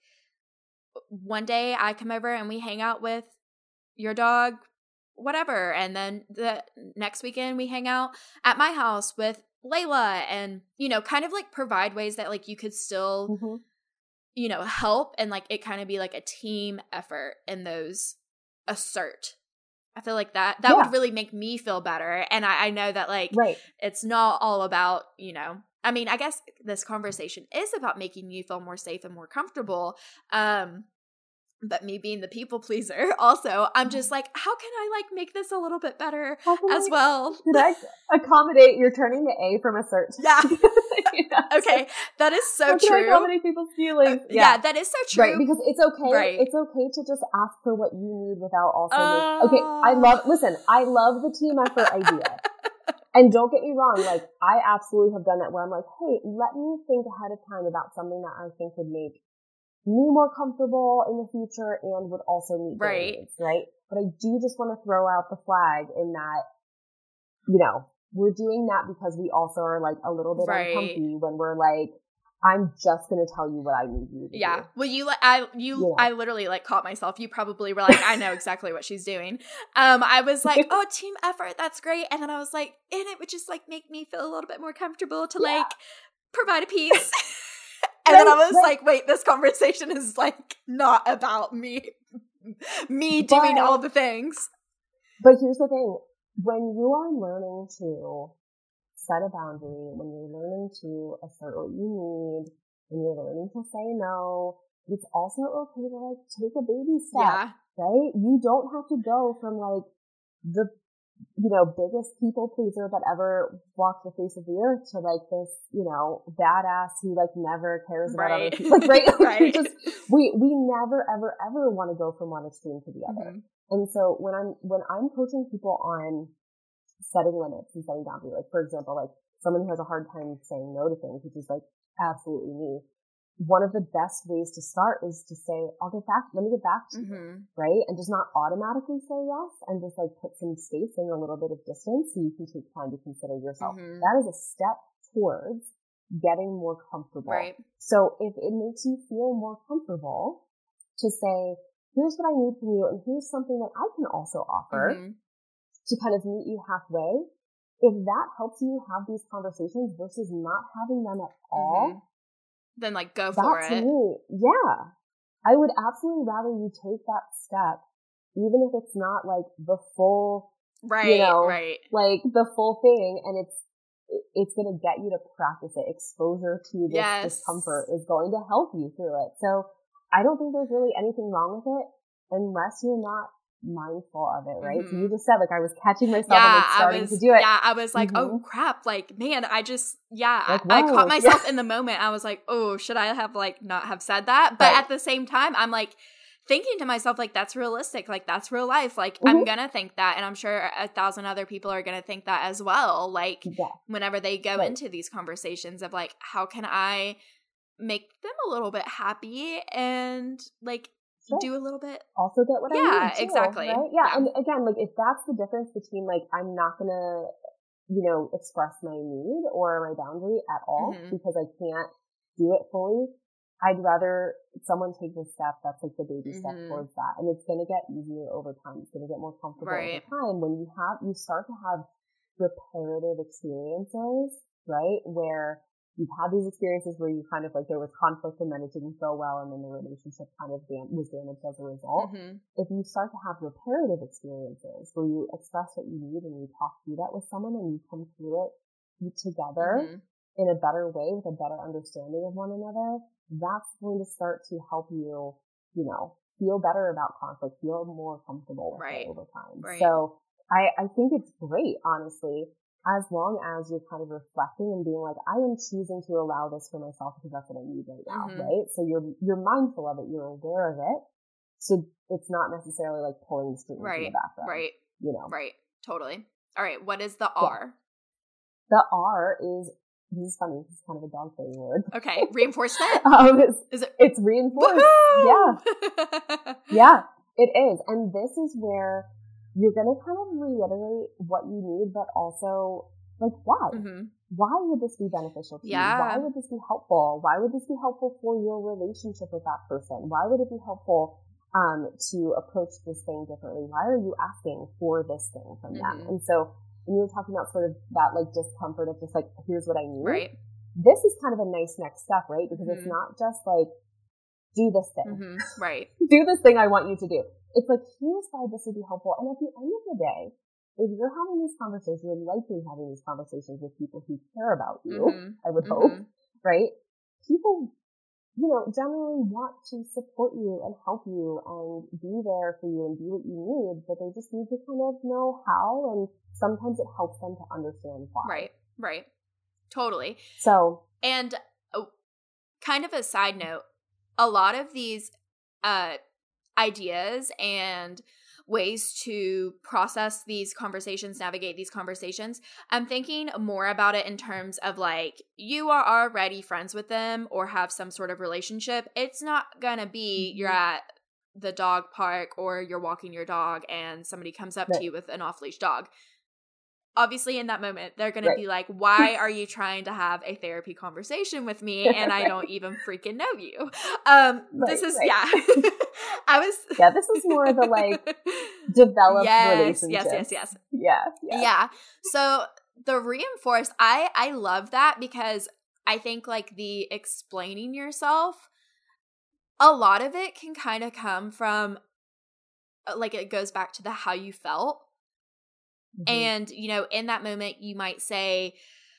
one day I come over and we hang out with your dog, whatever. And then the next weekend we hang out at my house with Layla and, you know, kind of like provide ways that like you could still, mm-hmm. you know, help and like it kind of be like a team effort in those assert. I feel like that, that yeah. would really make me feel better. And I, I know that like, right. it's not all about, you know, I mean, I guess this conversation is about making you feel more safe and more comfortable. Um, but me being the people pleaser also, I'm just like, how can I like make this a little bit better as I, well? Did I accommodate, you're turning the A from assert. Yeah. yeah. Okay. That is so how true. Can I accommodate people's feelings? Uh, yeah. yeah, that is so true. Right, because it's okay. Right. It's okay to just ask for what you need without also uh, make, okay, I love, listen, I love the team effort idea. And don't get me wrong, like, I absolutely have done that where I'm like, hey, let me think ahead of time about something that I think would make me more comfortable in the future and would also meet their right. needs, right? But I do just want to throw out the flag in that, you know, we're doing that because we also are like a little bit right. uncomfy when we're like, I'm just going to tell you what I need you to yeah. do. Well, you, I, you, yeah. I literally like caught myself. You probably were like, I know exactly what she's doing. Um, I was like, oh, team effort. That's great. And then I was like, and it would just like make me feel a little bit more comfortable to yeah. like provide a piece. And right, then I was right. like, wait, this conversation is like not about me, me but, doing all the things. But here's the thing. When you are learning to set a boundary, when you're learning to assert what you need, when you're learning to say no, it's also okay to like take a baby step, yeah. right? You don't have to go from like the, you know, biggest people pleaser that ever walked the face of the earth to like this, you know, badass who like never cares about right. other people. Like, right? right. we just, we, we never, ever, ever want to go from one extreme to the other. Mm-hmm. And so when I'm, when I'm coaching people on setting limits and setting boundaries, like for example, like someone who has a hard time saying no to things, which is like absolutely me. One of the best ways to start is to say, I'll get back, let me get back to mm-hmm. you, right? And just not automatically say yes and just like put some space and a little bit of distance so you can take time to consider yourself. Mm-hmm. That is a step towards getting more comfortable. Right. So if it makes you feel more comfortable to say, here's what I need from you and here's something that I can also offer mm-hmm. to kind of meet you halfway, if that helps you have these conversations versus not having them at all, mm-hmm. then like go for that it. To me, yeah. I would absolutely rather you take that step, even if it's not like the full, right, you know, right. like the full thing, and it's it's going to get you to practice it. Exposure to this yes. discomfort is going to help you through it. So I don't think there's really anything wrong with it unless you're not mindful of it, right? Mm-hmm. So you just said, like, I was catching myself yeah, and like starting was, to do it. Yeah, I was like, mm-hmm. oh crap, like, man, I just, yeah, like, I, I caught myself yeah. in the moment. I was like, oh, should I have like not have said that? But right. at the same time, I'm like thinking to myself, like, that's realistic. Like, that's real life. Like, mm-hmm. I'm going to think that. And I'm sure a thousand other people are going to think that as well. Like, yeah. whenever they go right. into these conversations of like, how can I make them a little bit happy and like, Sure. do a little bit. Also get what yeah, I need too, exactly. right? Yeah. yeah. And again, like if that's the difference between like, I'm not going to, you know, express my need or my boundary at all mm-hmm. because I can't do it fully. I'd rather someone take the step that's like the baby mm-hmm. step towards that. And it's going to get easier over time. It's going to get more comfortable right. over time when you have, you start to have reparative experiences, right? Where you've had these experiences where you kind of like there was conflict and then it didn't go well and then the relationship kind of dam- was damaged as a result. Mm-hmm. If you start to have reparative experiences where you express what you need and you talk through that with someone and you come through it together mm-hmm. in a better way with a better understanding of one another, that's going to start to help you, you know, feel better about conflict, feel more comfortable with right. it over time. Right. So I, I think it's great, honestly, as long as you're kind of reflecting and being like, I am choosing to allow this for myself because that's what I need right now, mm-hmm. right? So you're, you're mindful of it, you're aware of it. So it's not necessarily like pulling strings right. in the background. Right. You know? Right. Totally. All right. What is the R? Yeah. The R is, this is funny, this is kind of a dog thing word. Okay. Reinforcement? um, it's, is it? It's reinforced. Woo-hoo! Yeah. Yeah, it is. And this is where you're going to kind of reiterate what you need, but also, like, why? Mm-hmm. Why would this be beneficial to yeah. you? Why would this be helpful? Why would this be helpful for your relationship with that person? Why would it be helpful um, to approach this thing differently? Why are you asking for this thing from mm-hmm. them? And so when you were talking about sort of that, like, discomfort of just, like, here's what I need. Right. This is kind of a nice next step, right? Because mm-hmm. it's not just, like, do this thing. Mm-hmm. Right. Do this thing I want you to do. It's like, here's why this would be helpful. And at the end of the day, if you're having these conversations, you're likely having these conversations with people who care about you, mm-hmm. I would mm-hmm. hope, right? People, you know, generally want to support you and help you and be there for you and do what you need, but they just need to kind of know how, and sometimes it helps them to understand why. Right, right. Totally. So. And uh, kind of a side note, a lot of these uh, ideas and ways to process these conversations, navigate these conversations, I'm thinking more about it in terms of like, you are already friends with them or have some sort of relationship. It's not going to be mm-hmm. you're at the dog park or you're walking your dog and somebody comes up right. to you with an off-leash dog. Obviously, in that moment, they're going right. to be like, why are you trying to have a therapy conversation with me and I don't even freaking know you? Um, right, this is, right. yeah. I was. Yeah, this is more of the like developed yes, relationship. Yes, yes, yes. Yeah, yeah. Yeah. So the reinforced, I, I love that because I think like the explaining yourself, a lot of it can kind of come from, like it goes back to the how you felt. Mm-hmm. And, you know, in that moment, you might say,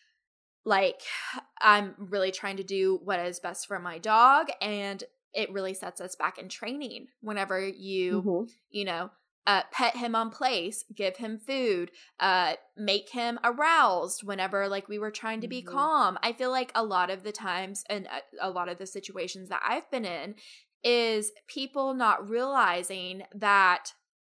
like, I'm really trying to do what is best for my dog. And it really sets us back in training whenever you, mm-hmm. you know, uh, pet him on place, give him food, uh, make him aroused whenever, like, we were trying to be mm-hmm. calm. I feel like a lot of the times and a lot of the situations that I've been in is people not realizing that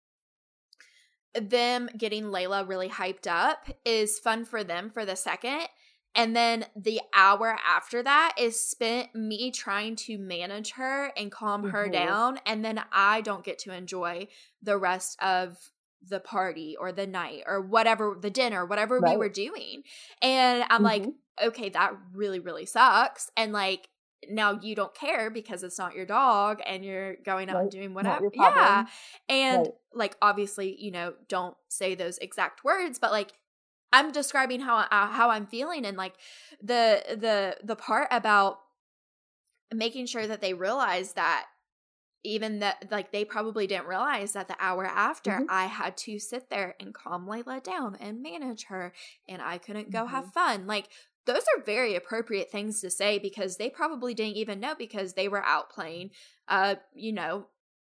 them getting Layla really hyped up is fun for them for the second. And then the hour after that is spent me trying to manage her and calm mm-hmm. her down. And then I don't get to enjoy the rest of the party or the night or whatever, the dinner, whatever right. we were doing. And I'm mm-hmm. like, okay, that really, really sucks. And like, now you don't care because it's not your dog and you're going out right. and doing whatever. Yeah. And right. like, obviously, you know, don't say those exact words, but like, I'm describing how uh, how I'm feeling, and like the the the part about making sure that they realize that even that like they probably didn't realize that the hour after mm-hmm. I had to sit there and calm Layla down and manage her, and I couldn't go mm-hmm. have fun. Like those are very appropriate things to say because they probably didn't even know because they were out playing, uh, you know,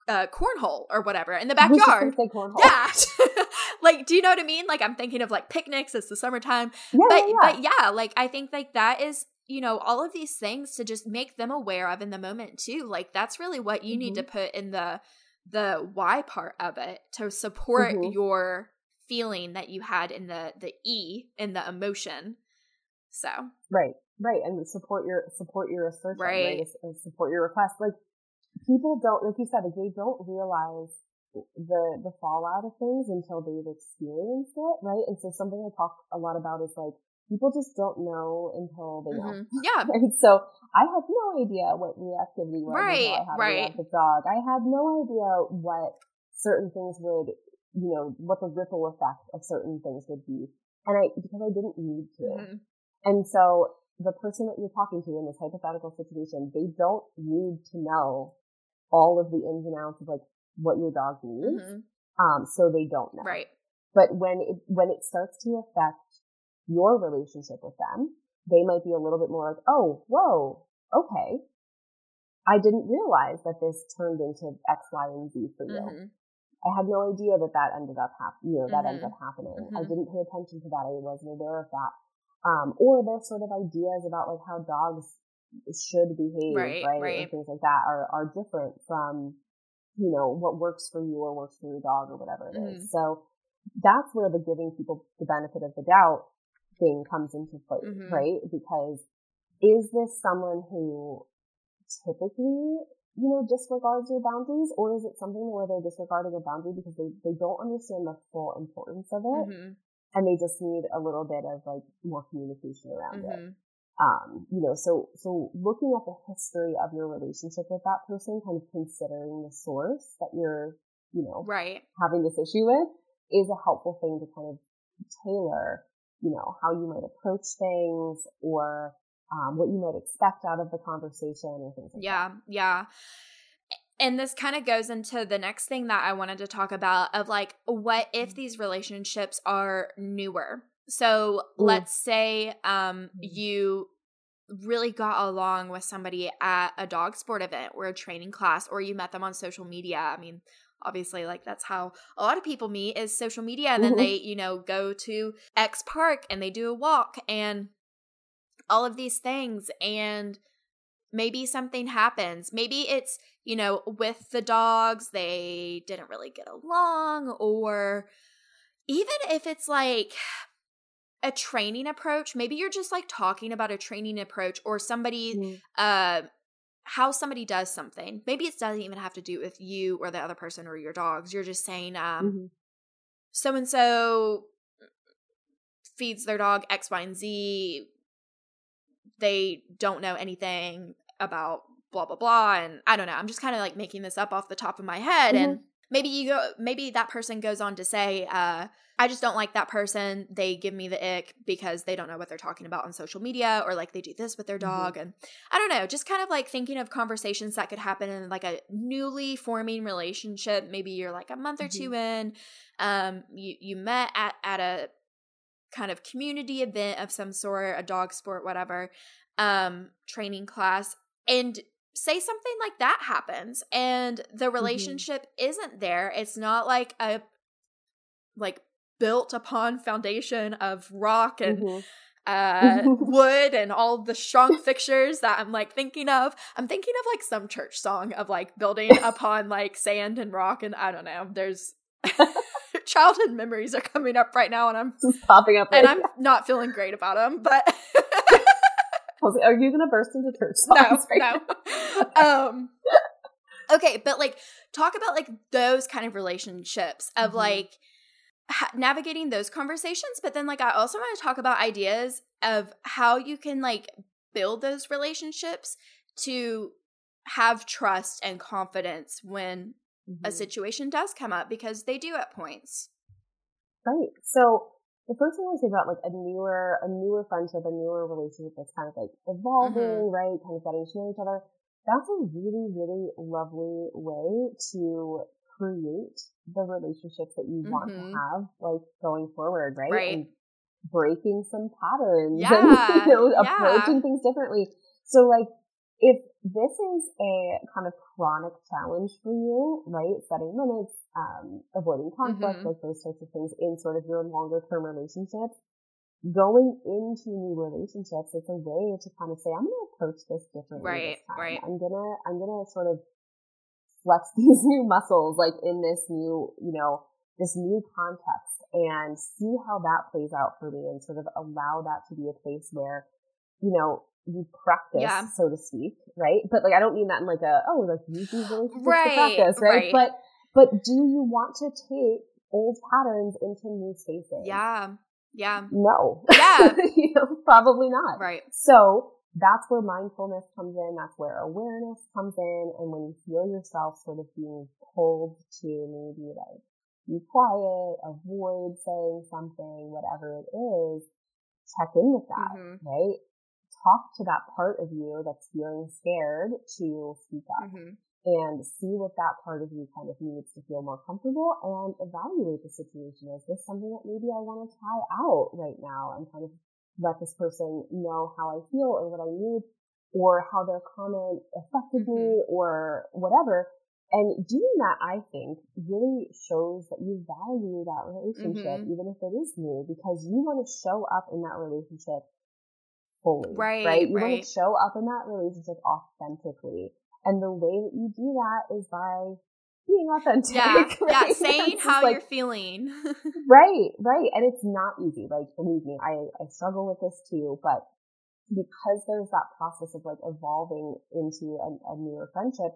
uh, cornhole or whatever in the backyard. Yeah. Like, do you know what I mean? Like, I'm thinking of like picnics. It's the summertime. Yeah, but, yeah, yeah. but yeah, like, I think like that is, you know, all of these things to just make them aware of in the moment too. Like, that's really what you mm-hmm. need to put in the, the why part of it to support mm-hmm. your feeling that you had in the, the E in the emotion. So. Right. Right. And support your, support your assertion. Right. right? And support your request. Like, people don't, like you said, like they don't realize the, the fallout of things until they've experienced it, right? And so something I talk a lot about is like, people just don't know until they know. Mm-hmm. Yeah. And so I had no idea what reactivity was right, until I had right. a reactive dog. I had no idea what certain things would, you know, what the ripple effect of certain things would be. And I, because I didn't need to. Mm-hmm. And so the person that you're talking to in this hypothetical situation, they don't need to know all of the ins and outs of like what your dog needs. Mm-hmm. Um, so they don't know. Right. But when it, when it starts to affect your relationship with them, they might be a little bit more like, oh, whoa, okay. I didn't realize that this turned into X, Y, and Z for you. Mm-hmm. I had no idea that that ended up happening, you know, that mm-hmm. ended up happening. Mm-hmm. I didn't pay attention to that. I wasn't aware of that. Um, or their sort of ideas about like how dogs should behave, right, right? right. And things like that are, are different from, you know, what works for you or works for your dog or whatever it mm-hmm. is. So that's where the giving people the benefit of the doubt thing comes into play, mm-hmm. right? Because is this someone who typically, you know, disregards your boundaries, or is it something where they're disregarding a boundary because they, they don't understand the full importance of it, mm-hmm. and they just need a little bit of like more communication around mm-hmm. it? Um, you know, so, so looking at the history of your relationship with that person, kind of considering the source that you're, you know, right. having this issue with is a helpful thing to kind of tailor, you know, how you might approach things or, um, what you might expect out of the conversation and things like yeah, that. Yeah. Yeah. And this kind of goes into the next thing that I wanted to talk about of like, what if these relationships are newer? So mm. let's say um, you really got along with somebody at a dog sport event or a training class, or you met them on social media. I mean, obviously, like that's how a lot of people meet is social media. And then mm-hmm. they, you know, go to X park and they do a walk and all of these things. And maybe something happens. Maybe it's, you know, with the dogs, they didn't really get along, or even if it's like a training approach, maybe you're just like talking about a training approach or somebody, mm. uh, how somebody does something. Maybe it doesn't even have to do with you or the other person or your dogs. You're just saying, um, mm-hmm. so-and-so feeds their dog X, Y, and Z. They don't know anything about blah, blah, blah. And I don't know. I'm just kind of like making this up off the top of my head. Mm-hmm. And maybe you go, maybe that person goes on to say, uh, I just don't like that person. They give me the ick because they don't know what they're talking about on social media, or like they do this with their dog. Mm-hmm. And I don't know, just kind of like thinking of conversations that could happen in like a newly forming relationship. Maybe you're like a month or mm-hmm. two in, um, you, you met at, at a kind of community event of some sort, a dog sport, whatever, um, training class, and say something like that happens and the relationship mm-hmm. isn't there. It's not like a, like, built upon foundation of rock and mm-hmm. uh, wood and all the strong fixtures that I'm like thinking of. I'm thinking of like some church song of like building upon like sand and rock, and I don't know. There's childhood memories are coming up right now, and I'm just popping up, and I'm not feeling great about them. But are you gonna burst into church songs? No, right no. um, okay, but like talk about like those kind of relationships of mm-hmm. like. Ha- navigating those conversations, but then like I also want to talk about ideas of how you can like build those relationships to have trust and confidence when mm-hmm. a situation does come up, because they do at points. Right. So the first thing I say about like a newer, a newer friendship, a newer relationship that's kind of like evolving, mm-hmm. right? Kind of getting to know each other. That's a really, really lovely way to create the relationships that you mm-hmm. want to have, like, going forward, right? Right. And breaking some patterns yeah. and, you know, yeah. approaching things differently. So, like, if this is a kind of chronic challenge for you, right, setting limits, um, avoiding conflict, Mm-hmm. like those types of things in sort of your longer term relationships, going into new relationships, it's a way to kind of say, I'm going to approach this differently Right, this time. right. I'm going to, I'm going to sort of flex these new muscles, like in this new, you know, this new context, and see how that plays out for me, and sort of allow that to be a place where, you know, you practice, Yeah. so to speak, right? But like, I don't mean that in like a, oh, like use these relationships Right, to practice, right? right. But, but do you want to take old patterns into new spaces? Yeah, yeah. No. Yeah. You know, probably not. Right. So that's where mindfulness comes in. That's where awareness comes in. And when you feel yourself sort of being pulled to maybe like be quiet, avoid saying something, whatever it is, check in with that, Mm-hmm. right? Talk to that part of you that's feeling scared to speak up, Mm-hmm. and see what that part of you kind of needs to feel more comfortable, and evaluate the situation. Is this something that maybe I want to try out right now, and kind of let this person know how I feel or what I need, or how their comment affected Mm-hmm. me, or whatever. And doing that, I think, really shows that you value that relationship, Mm-hmm. even if it is new, because you want to show up in that relationship fully, Right, right? You right. want to show up in that relationship authentically. And the way that you do that is by being authentic. Yeah, right? yeah, saying It's how like, you're feeling. right, right. And it's not easy. Like, believe me, I, I struggle with this too, but because there's that process of like evolving into a, a newer friendship,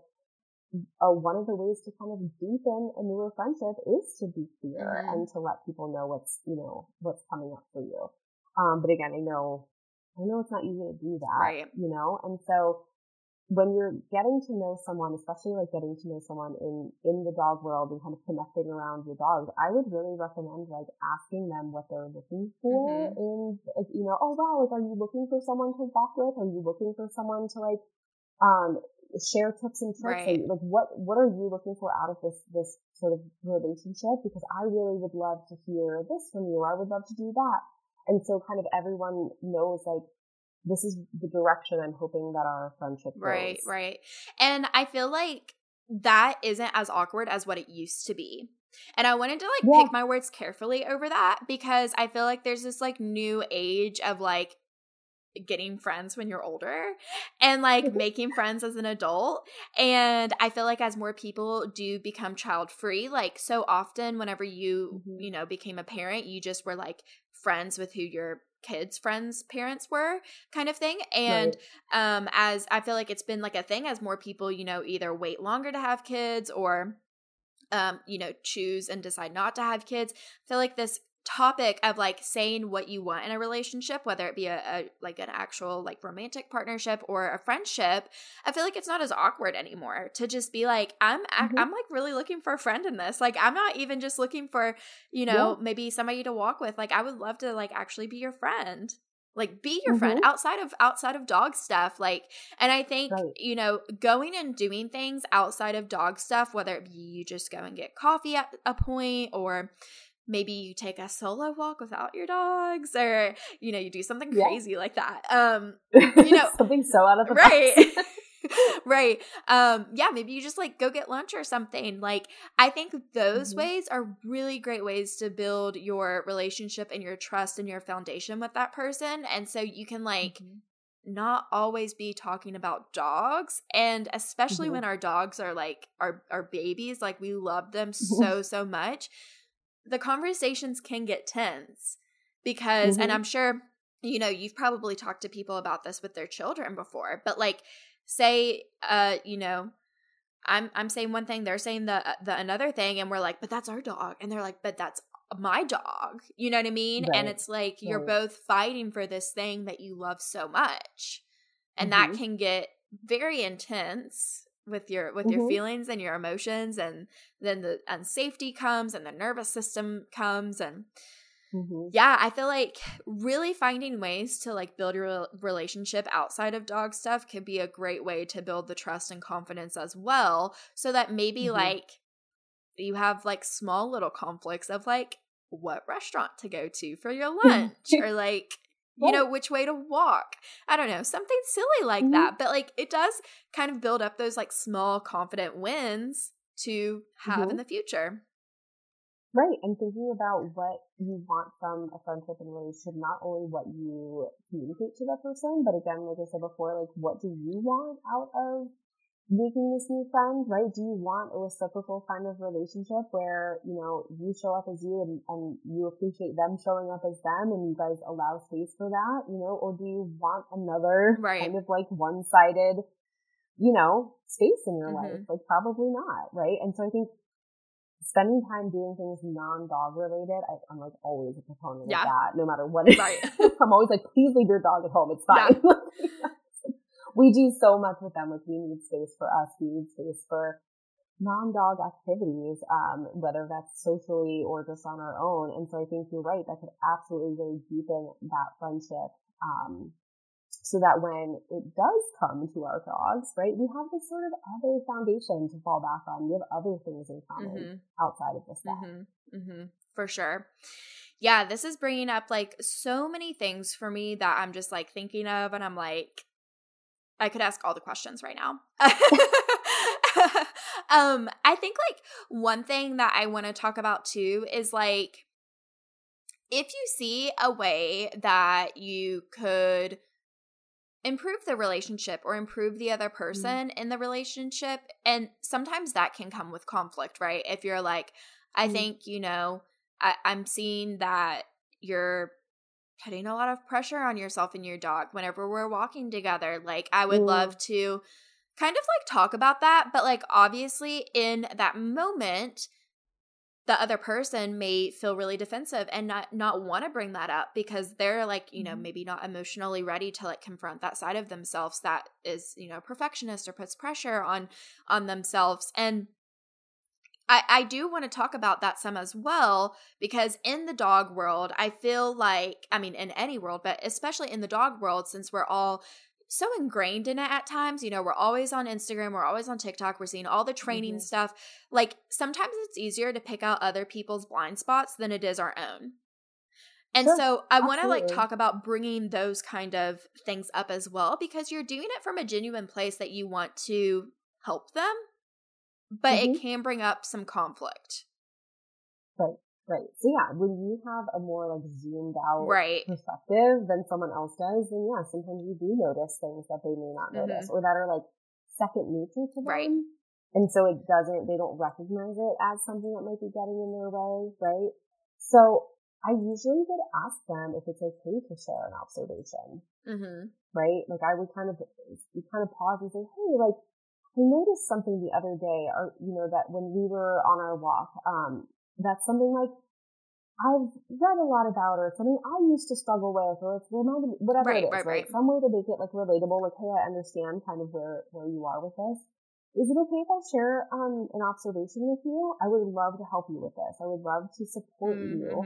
uh, one of the ways to kind of deepen a newer friendship is to be clear Mm-hmm. and to let people know what's, you know, what's coming up for you. Um, but again, I know, I know it's not easy to do that, Right. you know? And so when you're getting to know someone, especially like getting to know someone in, in the dog world and kind of connecting around your dogs, I would really recommend like asking them what they're looking for Mm-hmm. in, like, you know, oh wow, like, are you looking for someone to walk with? Are you looking for someone to like, um, share tips and tricks? Right. Like, what, what are you looking for out of this, this sort of relationship? Because I really would love to hear this from you. I would love to do that. And so kind of everyone knows like, this is the direction I'm hoping that our friendship goes. Right, right. And I feel like that isn't as awkward as what it used to be. And I wanted to like Yeah. pick my words carefully over that, because I feel like there's this like new age of like getting friends when you're older and like making friends as an adult. And I feel like as more people do become child free, like so often whenever you, Mm-hmm. you know, became a parent, you just were like friends with who your kids' friends' parents were, kind of thing. And Right. um as I feel like it's been like a thing as more people, you know, either wait longer to have kids or um, you know, choose and decide not to have kids. I feel like this topic of like saying what you want in a relationship, whether it be a, a like an actual like romantic partnership or a friendship, I feel like it's not as awkward anymore to just be like, I'm Mm-hmm. I'm like really looking for a friend in this. Like, I'm not even just looking for, you know, Yeah. maybe somebody to walk with. Like, I would love to like actually be your friend. Like, be your Mm-hmm. friend outside of outside of dog stuff. Like, and I think, Right. you know, going and doing things outside of dog stuff, whether it be you just go and get coffee at a point, or maybe you take a solo walk without your dogs, or, you know, you do something Yeah. crazy like that. Um, you know, something so out of the right. box. Right. Um, yeah, maybe you just like go get lunch or something. Like, I think those Mm-hmm. ways are really great ways to build your relationship and your trust and your foundation with that person. And so you can like Mm-hmm. not always be talking about dogs. And especially Mm-hmm. when our dogs are like our, our babies, like we love them so, so much. The conversations can get tense because, Mm-hmm. and I'm sure, you know, you've probably talked to people about this with their children before, but like, say, uh, you know, I'm I'm saying one thing, they're saying the the another thing, and we're like, but that's our dog, and they're like, but that's my dog. You know what I mean? Right. And it's like you're Right. both fighting for this thing that you love so much, and Mm-hmm. that can get very intense with your with your Mm-hmm. feelings and your emotions, and then the unsafety comes, and the nervous system comes, and Mm-hmm. yeah, I feel like really finding ways to like build your relationship outside of dog stuff could be a great way to build the trust and confidence as well, so that maybe Mm-hmm. like you have like small little conflicts of like what restaurant to go to for your lunch, or like, you know, which way to walk. I don't know, something silly like mm-hmm. that. But like it does kind of build up those like small confident wins to have mm-hmm. in the future. Right. And thinking about what you want from a friendship and relationship, not only what you communicate to that person, but again, like I said before, like what do you want out of making this new friend, right? Do you want a reciprocal kind of relationship where, you know, you show up as you and, and you appreciate them showing up as them and you guys allow space for that, you know, or do you want another right. kind of like one-sided, you know, space in your mm-hmm. life? Like probably not, right? And so I think spending time doing things non-dog related, I, I'm like always a proponent yeah. of that, no matter what it right. is. I'm always like, please leave your dog at home. It's fine. Yeah. We do so much with them. Like we need space for us. We need space for non-dog activities, um, whether that's socially or just on our own. And so I think you're right. That could absolutely really deepen that friendship. Um, so that when it does come to our dogs, right, we have this sort of other foundation to fall back on. We have other things in common mm-hmm. outside of just that. Mm-hmm. Mm-hmm. For sure. Yeah, this is bringing up like so many things for me that I'm just like thinking of, and I'm like, I could ask all the questions right now. um, I think like one thing that I want to talk about too is like, if you see a way that you could improve the relationship or improve the other person mm-hmm. in the relationship, and sometimes that can come with conflict, right? If you're like, I mm-hmm. think, you know, I, I'm seeing that you're putting a lot of pressure on yourself and your dog whenever we're walking together. Like, I would mm. love to kind of like talk about that, but like obviously in that moment, the other person may feel really defensive and not not want to bring that up because they're like, you know, mm-hmm. maybe not emotionally ready to like confront that side of themselves that is, you know, perfectionist or puts pressure on on themselves. And I, I do want to talk about that some as well, because in the dog world, I feel like, I mean, in any world, but especially in the dog world, since we're all so ingrained in it at times, you know, we're always on Instagram, we're always on TikTok, we're seeing all the training mm-hmm. stuff. Like sometimes it's easier to pick out other people's blind spots than it is our own. And sure, so I want to like talk about bringing those kind of things up as well, because you're doing it from a genuine place that you want to help them. But mm-hmm. it can bring up some conflict. Right, right. So yeah, when you have a more like zoomed out right. perspective than someone else does, then yeah, sometimes you do notice things that they may not notice mm-hmm. or that are like second nature to them. Right. And so it doesn't, they don't recognize it as something that might be getting in their way, right? So I usually would ask them if it's okay to share an observation, mm-hmm. right? Like I would kind of, you kind of pause and say, hey, like, I noticed something the other day, or, you know, that when we were on our walk, um, that's something like I've read a lot about, or something I used to struggle with, or it's reminded me, whatever right, it is, right, right? right? Some way to make it like relatable, like, hey, I understand kind of where, where you are with this. Is it okay if I share um, an observation with you? I would love to help you with this. I would love to support mm-hmm. you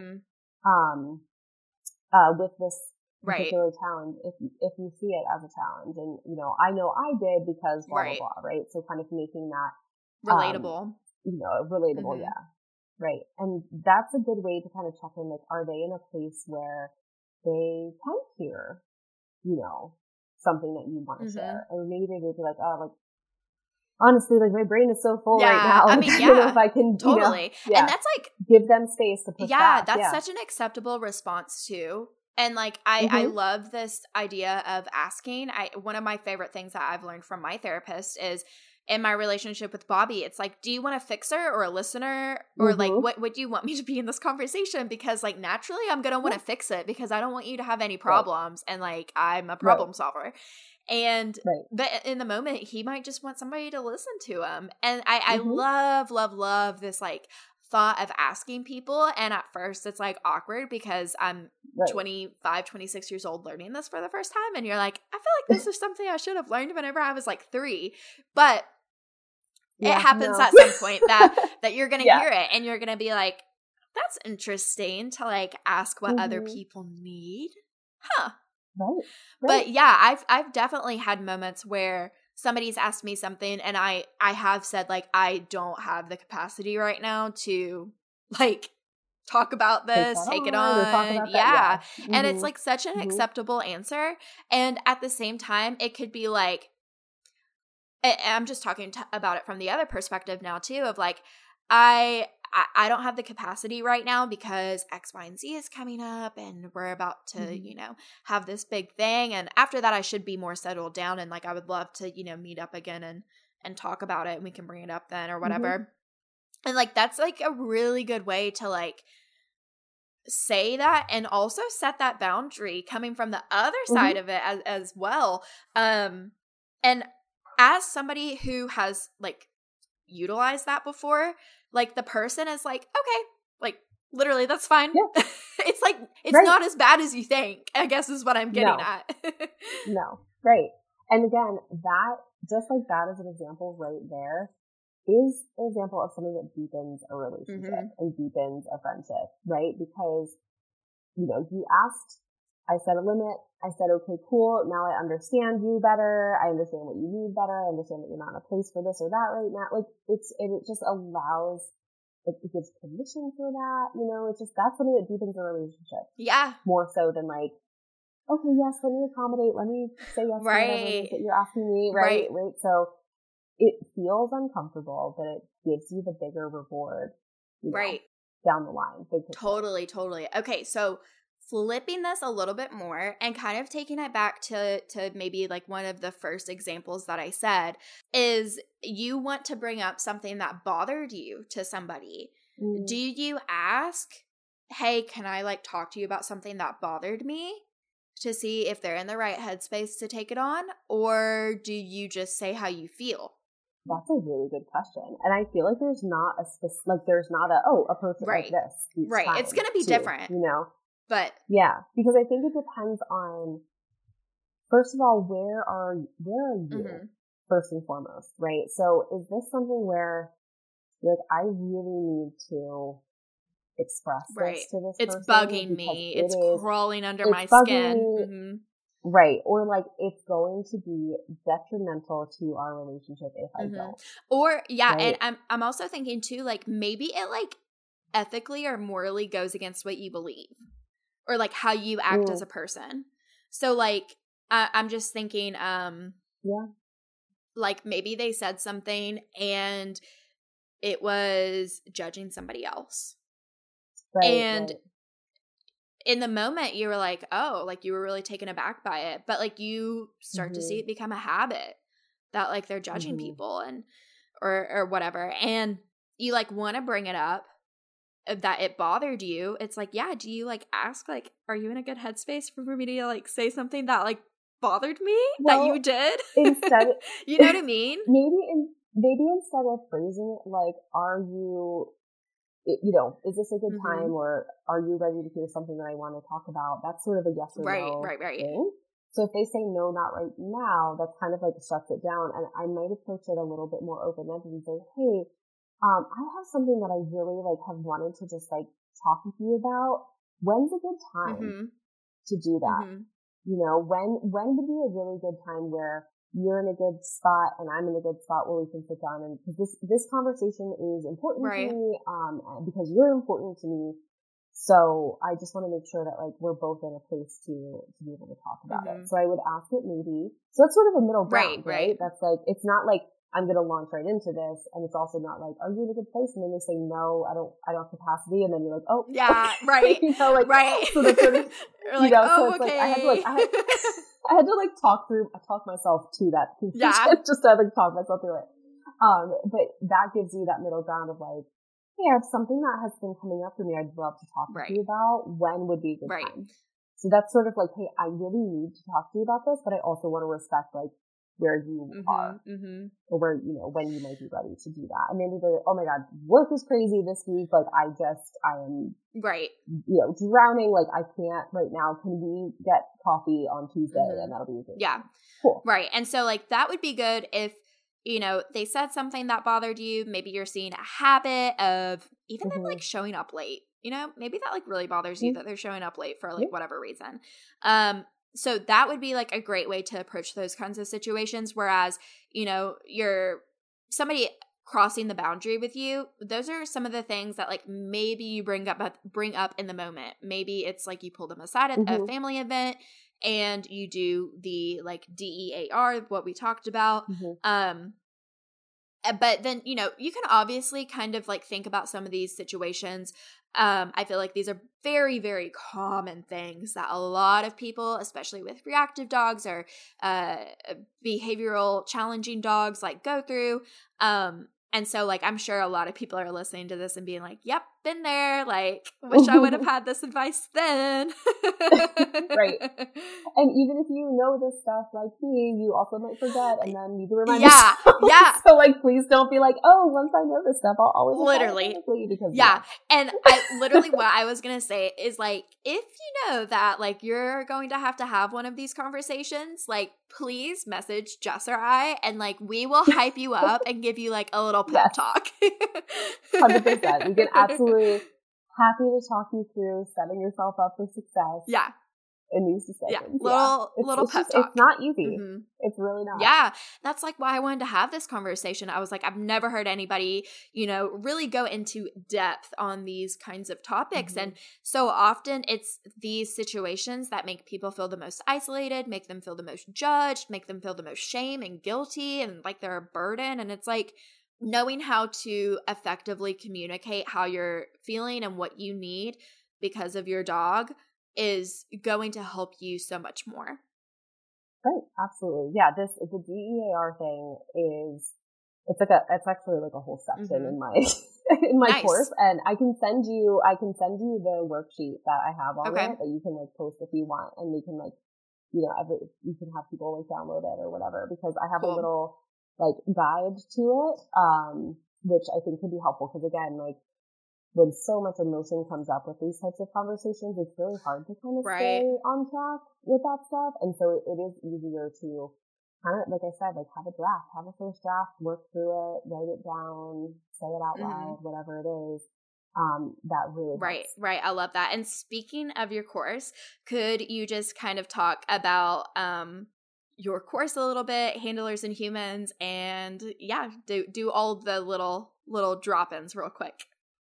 um, uh, with this particular right. challenge, if if you see it as a challenge. And, you know, I know I did because blah, right. blah, blah, right? So kind of making that relatable, um, you know, relatable. Mm-hmm. Yeah. Right. And that's a good way to kind of check in, like, are they in a place where they can hear, you know, something that you want to mm-hmm. share? Or maybe they'd be like, oh, like, honestly, like my brain is so full yeah, right now. I mean, yeah, I don't know if I can, totally. You know, yeah, and that's like, give them space to push yeah, back. That's yeah, that's such an acceptable response too. And like, I, mm-hmm. I love this idea of asking. I, one of my favorite things that I've learned from my therapist is in my relationship with Bobby, it's like, do you want a fixer or a listener? Or mm-hmm. like, what would you want me to be in this conversation? Because like, naturally I'm going to want to yeah. fix it because I don't want you to have any problems. Right. And like, I'm a problem right. solver. And, right. but in the moment, he might just want somebody to listen to him. And I, mm-hmm. I love, love, love this like thought of asking people. And at first it's like awkward because I'm right. twenty-five, twenty-six years old learning this for the first time. And you're like, I feel like this is something I should have learned whenever I was like three, but yeah, it happens no. at some point that, that you're going to yeah. hear it and you're going to be like, that's interesting to like ask what mm-hmm. other people need. Huh. Right. Right. But yeah, I've, I've definitely had moments where somebody's asked me something and I, I have said like, I don't have the capacity right now to like talk about this, take, take it on. Yeah. yeah. And mm-hmm. it's like such an mm-hmm. acceptable answer. And at the same time, it could be like, I'm just talking t- about it from the other perspective now too, of like, I, I I don't have the capacity right now because X, Y, and Z is coming up and we're about to, mm-hmm. you know, have this big thing. And after that, I should be more settled down. And like, I would love to, you know, meet up again and, and talk about it and we can bring it up then or whatever. Mm-hmm. And like, that's like a really good way to like say that and also set that boundary coming from the other mm-hmm. side of it as, as well. Um, and as somebody who has like utilized that before, like the person is like, okay, like literally that's fine. Yeah. It's like, it's right. not as bad as you think, I guess is what I'm getting no. at. No. Right. And again, that, just like that as an example right there is an example of something that deepens a relationship mm-hmm. and deepens a friendship, right? Because, you know, you asked, I set a limit, I said, okay, cool, now I understand you better, I understand what you need better, I understand that you're not in a place for this or that right now. Like, it's, and it just allows, it, it gives permission for that, you know, it's just, that's something that deepens a relationship. Yeah. More so than like, okay, yes, let me accommodate, let me say yes right. to whatever it is that you're asking me, right? Right. right? So, it feels uncomfortable, but it gives you the bigger reward, you know, right, down the line. Totally, totally. Okay, so flipping this a little bit more and kind of taking it back to to maybe like one of the first examples that I said is you want to bring up something that bothered you to somebody. Mm. Do you ask, hey, can I like talk to you about something that bothered me? To see if they're in the right headspace to take it on? Or do you just say how you feel? That's a really good question. And I feel like there's not a specific, like there's not a, oh, a person right. like this. Right. It's going to be too, different. You know? But. Yeah. Because I think it depends on, first of all, where are, where are you? Mm-hmm. First and foremost, right? So is this something where, like, I really need to express right. this to this it's person? bugging me. It's it is, crawling under it's my skin. Mm-hmm. Right. Or like it's going to be detrimental to our relationship if I mm-hmm. don't. Or yeah, right? And I'm I'm also thinking too, like maybe it like ethically or morally goes against what you believe. Or like how you act mm. as a person. So like I, I'm just thinking, um yeah. like maybe they said something and it was judging somebody else. Right, and right. in the moment you were like, oh, like you were really taken aback by it. But like you start mm-hmm. to see it become a habit that like they're judging mm-hmm. people and or or whatever. And you like want to bring it up that it bothered you. It's like, yeah, do you like ask like, are you in a good headspace for me to like say something that like bothered me well, that you did? Instead you know what I mean? Maybe in maybe instead of phrasing it like, are you It, you know, is this a good mm-hmm. time or are you ready to hear something that I want to talk about? That's sort of a yes or right, no right, right. thing. So if they say no, not right now, that's kind of like shuts it down. And I might approach it a little bit more open-ended and say, hey, um, I have something that I really like have wanted to just like talk with you about. When's a good time mm-hmm. to do that? Mm-hmm. You know, when, when would be a really good time where you're in a good spot and I'm in a good spot where we can sit down and because this, this conversation is important right. to me, um, because you're important to me. So I just want to make sure that like we're both in a place to, to be able to talk about mm-hmm. it. So I would ask it maybe. So that's sort of a middle ground, right? right? That's like, it's not like I'm going to launch right into this. And it's also not like, are you in a good place? And then they say, no, I don't, I don't have capacity. And then you're like, oh, yeah, right. you know, like, right. So that's sort of, you like, know, oh, so it's okay. like, I had to like, I had, I had to like talk through, I talk myself to that conclusion, yeah. just to like talk myself through it. Um, but that gives you that middle ground of like, hey, I have something that has been coming up for me. I'd love to talk right. to you about. When would be a good right. time? So that's sort of like, hey, I really need to talk to you about this, but I also want to respect like where you mm-hmm, are mm-hmm. or where, you know, when you might be ready to do that. And maybe they're, oh my God, work is crazy this week. Like I just, I am, right. you know, drowning. Like I can't right now. Can we get coffee on Tuesday? Mm-hmm. And that'll be good. Yeah. Cool. Right. And so like that would be good if, you know, they said something that bothered you. Maybe you're seeing a habit of even mm-hmm. them like showing up late, you know, maybe that like really bothers mm-hmm. you that they're showing up late for like mm-hmm. whatever reason. Um, So that would be like a great way to approach those kinds of situations. Whereas, you know, you're somebody crossing the boundary with you, those are some of the things that like maybe you bring up bring up in the moment. Maybe it's like you pull them aside at mm-hmm. a family event and you do the like D E A R, what we talked about. Mm-hmm. Um, but then, you know, you can obviously kind of like think about some of these situations. Um, I feel like these are very, very common things that a lot of people, especially with reactive dogs or uh, behavioral challenging dogs, like go through. Um, and so like I'm sure a lot of people are listening to this and being like, yep, been there. Like, wish I would have had this advice then. Right. And even if you know this stuff like me, you also might forget and then need to remind yeah, yourself. Yeah. So like, please don't be like, oh, once I know this stuff, I'll always literally because yeah. yeah. And I literally what I was going to say is like, if you know that like you're going to have to have one of these conversations, like please message Jess or I and like we will hype you up and give you like a little pep yes. talk. one hundred percent. We can absolutely happy to talk you through setting yourself up for success. Yeah. In these discussions. Yeah, little yeah. little it's pep just, talk. It's not easy. Mm-hmm. It's really not. Yeah, that's like why I wanted to have this conversation. I was like, I've never heard anybody, you know, really go into depth on these kinds of topics. Mm-hmm. And so often it's these situations that make people feel the most isolated, make them feel the most judged, make them feel the most shame and guilty and like they're a burden. And it's like knowing how to effectively communicate how you're feeling and what you need because of your dog is going to help you so much more. Right. Absolutely. Yeah. This, the D E A R thing is, it's like a, it's actually like a whole section mm-hmm. in my, in my nice. course. And I can send you, I can send you the worksheet that I have on okay. it that you can like post if you want. And we can like, you know, every, you can have people like download it or whatever, because I have cool. a little like guide to it, um, which I think could be helpful. Cause again, like, when so much emotion comes up with these types of conversations, it's really hard to kind of right. stay on track with that stuff. And so it, it is easier to kind of, like I said, like have a draft, have a first draft, work through it, write it down, say it out loud, mm-hmm. whatever it is. Um, that really Right, helps. right. I love that. And speaking of your course, could you just kind of talk about um, your course a little bit, Handlers and Humans, and yeah, do do all the little little drop-ins real quick.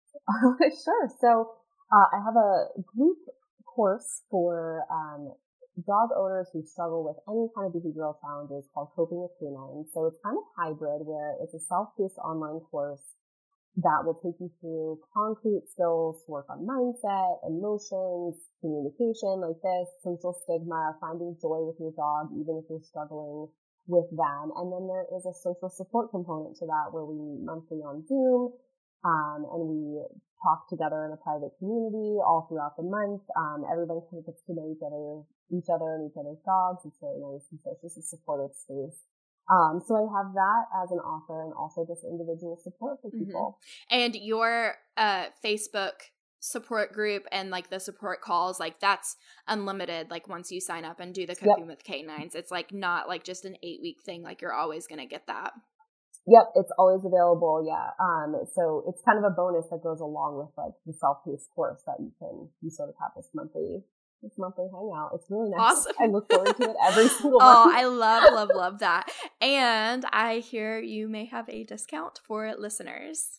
Sure. So uh, I have a group course for um, dog owners who struggle with any kind of behavioral challenges called Coping with Canines. So it's kind of hybrid, where it's a self-paced online course that will take you through concrete skills to work on mindset, emotions, communication like this, social stigma, finding joy with your dog even if you're struggling with them. And then there is a social support component to that where we meet monthly on Zoom. Um, and we talk together in a private community all throughout the month. Um, everybody kind of gets to know each other, each other and each other's dogs. It's really nice. And so it's just a supportive space. Um, so I have that as an offer and also just individual support for people. Mm-hmm. And your, uh, Facebook support group and like the support calls, like that's unlimited. Like once you sign up and do the Coping yep. with Canines, it's like not like just an eight week thing. Like you're always going to get that. Yep, it's always available, yeah. Um, so it's kind of a bonus that goes along with like the self-paced course that you can, you sort of have this monthly, this monthly hangout. It's really nice. Awesome. I look forward to it every single oh, month. Oh, I love, love, love that. And I hear you may have a discount for listeners.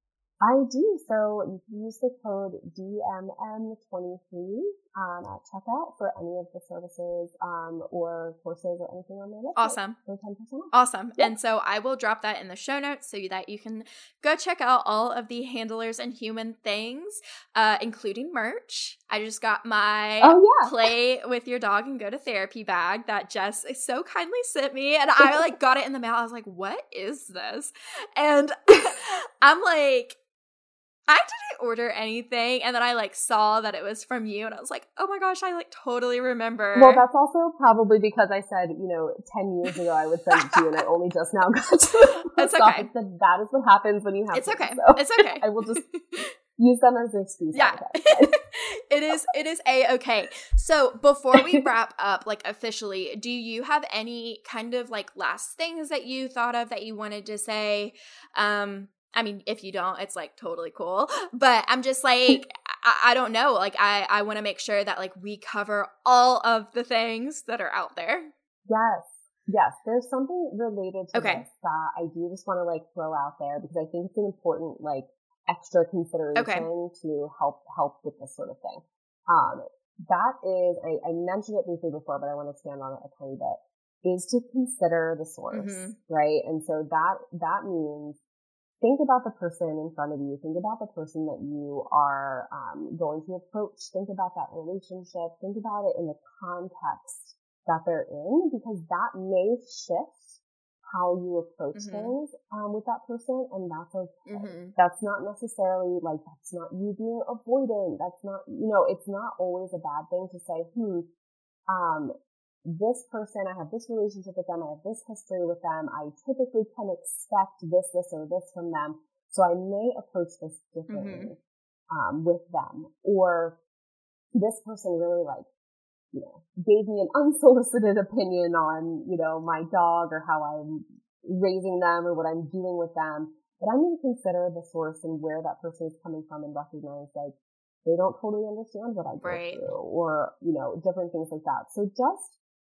I do. So you can use the code D M M twenty-three um, at checkout for any of the services um, or courses or anything on their website. Awesome. For ten percent off. Awesome. Yep. And so I will drop that in the show notes so that you can go check out all of the Handlers and Human things, uh, including merch. I just got my oh, yeah. Play with Your Dog and Go to Therapy bag that Jess so kindly sent me. And I like got it in the mail. I was like, what is this? And I'm like, I didn't order anything, and then I, like, saw that it was from you, and I was like, oh my gosh, I, like, totally remember. Well, that's also probably because I said, you know, ten years ago I would send it to you, and I only just now got to it. It's okay. That, that is what happens when you have It's things, okay. So it's okay. I will just use them as an excuse. Yeah. it is, it is A-okay. So before we wrap up, like, officially, do you have any kind of, like, last things that you thought of that you wanted to say? Um... I mean, if you don't, it's like totally cool. But I'm just like, I, I don't know. Like, I, I want to make sure that like we cover all of the things that are out there. Yes. Yes, there's something related to Okay. this that I do just want to like throw out there because I think it's an important like extra consideration Okay. to help help with this sort of thing. Um, that is, I, I mentioned it briefly before, but I want to expand on it a tiny bit, is to consider the source, Mm-hmm. right? And so that, that means think about the person in front of you. Think about the person that you are um, going to approach. Think about that relationship. Think about it in the context that they're in, because that may shift how you approach mm-hmm. things um, with that person, and that's okay. Mm-hmm. That's not necessarily like, that's not you being avoidant. That's not, you know, it's not always a bad thing to say, hmm, um, this person, I have this relationship with them, I have this history with them, I typically can expect this, this, or this from them, so I may approach this differently mm-hmm. um, with them. Or this person really like, you know, gave me an unsolicited opinion on, you know, my dog or how I'm raising them or what I'm doing with them. But I'm going to consider the source and where that person is coming from and recognize like they don't totally understand what I go right. through, or, you know, different things like that. So just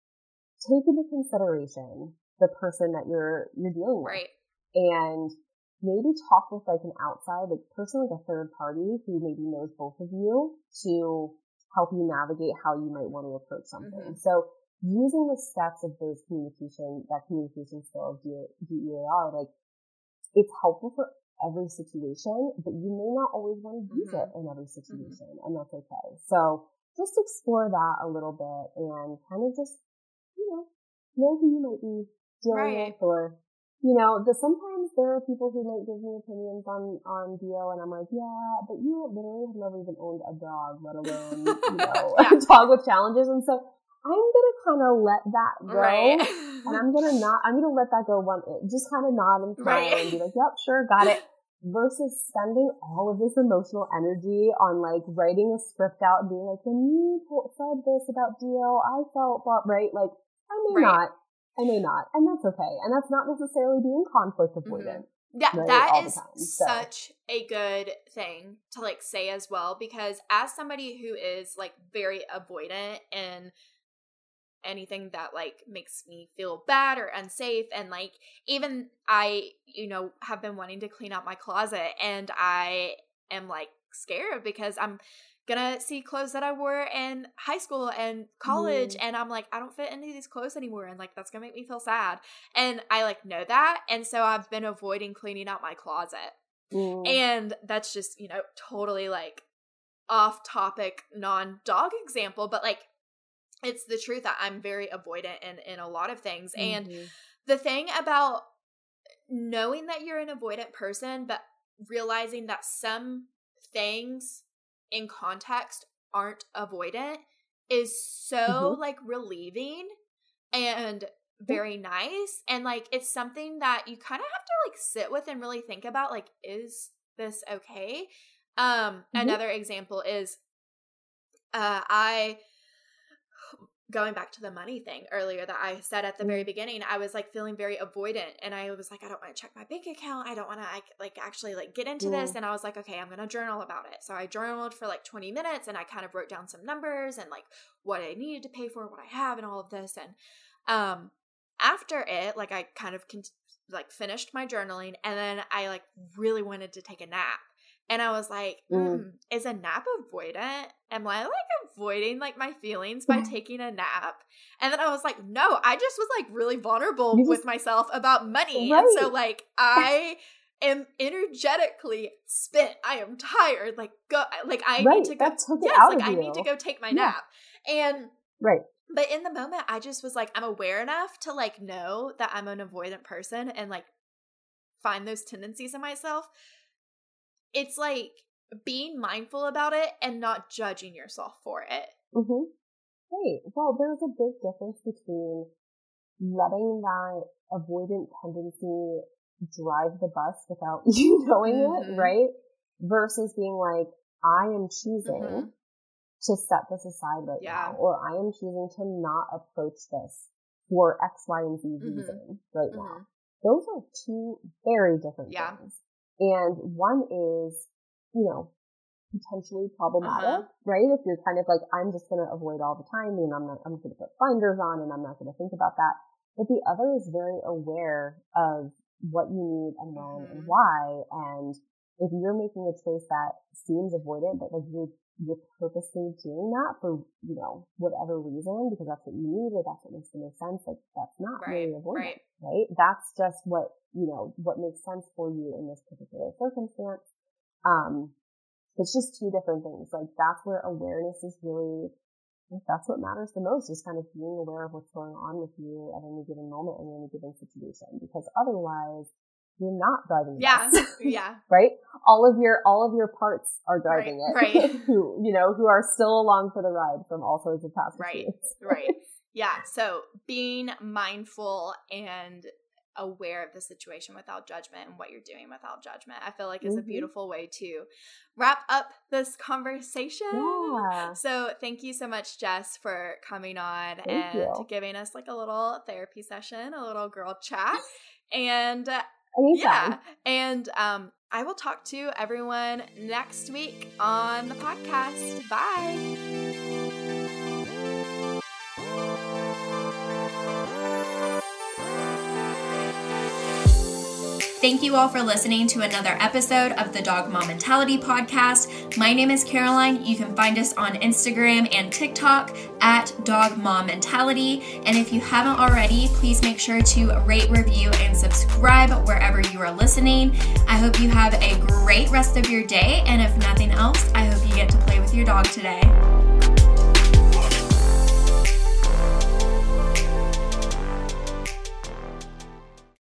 take into consideration the person that you're, you're dealing with. Right. And maybe talk with like an outside, like person, like a third party who maybe knows both of you to help you navigate how you might want to approach something. Mm-hmm. So using the steps of those communication, that communication skill of D E A R, like it's helpful for every situation, but you may not always want to use mm-hmm. it in every situation, mm-hmm. and that's okay. So just explore that a little bit and kind of just, you know, know who you might be dealing right. with, or you know, the, sometimes there are people who might give me opinions on, on Dio, and I'm like, yeah, but you literally have never even owned a dog, let alone, you know, yeah. a dog with challenges. And so I'm going to kind of let that go. Right. And I'm going to not, I'm going to let that go one, just kind of nod and smile right. and be like, yep, sure, got it. Versus spending all of this emotional energy on like writing a script out and being like, when you said this about Dio, I felt, right? Like, I may right. not. I may not, and that's okay. And that's not necessarily being conflict avoidant. Mm-hmm. Yeah, right, that is time, so. such a good thing to like say as well, because as somebody who is like very avoidant in anything that like makes me feel bad or unsafe, and like even I, you know, have been wanting to clean out my closet, and I am like scared because I'm gonna see clothes that I wore in high school and college, mm. and I'm like, I don't fit into these clothes anymore, and like that's gonna make me feel sad, and I like know that, and so I've been avoiding cleaning out my closet, mm. and that's just, you know, totally like off topic, non-dog example, but like it's the truth that I'm very avoidant in in a lot of things, mm-hmm. and the thing about knowing that you're an avoidant person, but realizing that some things in context aren't avoidant is so mm-hmm. like relieving and very nice, and like it's something that you kind of have to like sit with and really think about, like, is this okay? Um mm-hmm. Another example is uh I going back to the money thing earlier that I said at the mm-hmm. very beginning, I was like feeling very avoidant, and I was like, I don't want to check my bank account. I don't want to like actually like get into mm-hmm. this. And I was like, okay, I'm going to journal about it. So I journaled for like twenty minutes, and I kind of wrote down some numbers and like what I needed to pay for, what I have, and all of this. And um, after it, like I kind of con- like finished my journaling, and then I like really wanted to take a nap. And I was like, mm. Mm, is a nap avoidant? Am I like avoiding like my feelings by taking a nap? And then I was like, no, I just was like really vulnerable just, with myself about money. Right. And so like I am energetically spent. I am tired. Like go like I right. need to go. That took yes, it out like of I you. need to go take my yeah. nap. And right. But in the moment, I just was like, I'm aware enough to like know that I'm an avoidant person and like find those tendencies in myself. It's like being mindful about it and not judging yourself for it. Mm-hmm. Right. Well, there's a big difference between letting that avoidant tendency drive the bus without you knowing mm-hmm. it, right? Versus being like, I am choosing mm-hmm. to set this aside right yeah. now, or I am choosing to not approach this for X, Y, and Z mm-hmm. reason right mm-hmm. now. Those are two very different yeah. things. And one is, you know, potentially problematic, uh-huh. right? If you're kind of like, I'm just going to avoid all the time, and I'm not, I'm going to put blinders on, and I'm not going to think about that. but the other is very aware of what you need and when mm-hmm. and why. And if you're making a choice that seems avoidant, but like you're, you're purposely doing that for, you know, whatever reason, because that's what you need or that's what makes the most sense, like that's not right, really avoidant, right. right? That's just what, you know, what makes sense for you in this particular circumstance. Um, it's just two different things. Like that's where awareness is really, like, that's what matters the most, is kind of being aware of what's going on with you at any given moment in any given situation, because otherwise you're not driving the yeah, bus. yeah, right. All of your all of your parts are driving right, it, right. who you know who are still along for the ride from all sorts of past right, experiences. right, yeah. So being mindful and aware of the situation without judgment and what you're doing without judgment, I feel like is mm-hmm. a beautiful way to wrap up this conversation. Yeah. So thank you so much, Jess, for coming on thank and you. giving us like a little therapy session, a little girl chat. And uh, Anytime. yeah, and um, I will talk to everyone next week on the podcast. Bye. Thank you all for listening to another episode of the Dog Mom Mentality Podcast. My name is Caroline. You can find us on Instagram and TikTok at Dog Mom Mentality. And if you haven't already, please make sure to rate, review, and subscribe wherever you are listening. I hope you have a great rest of your day. And if nothing else, I hope you get to play with your dog today.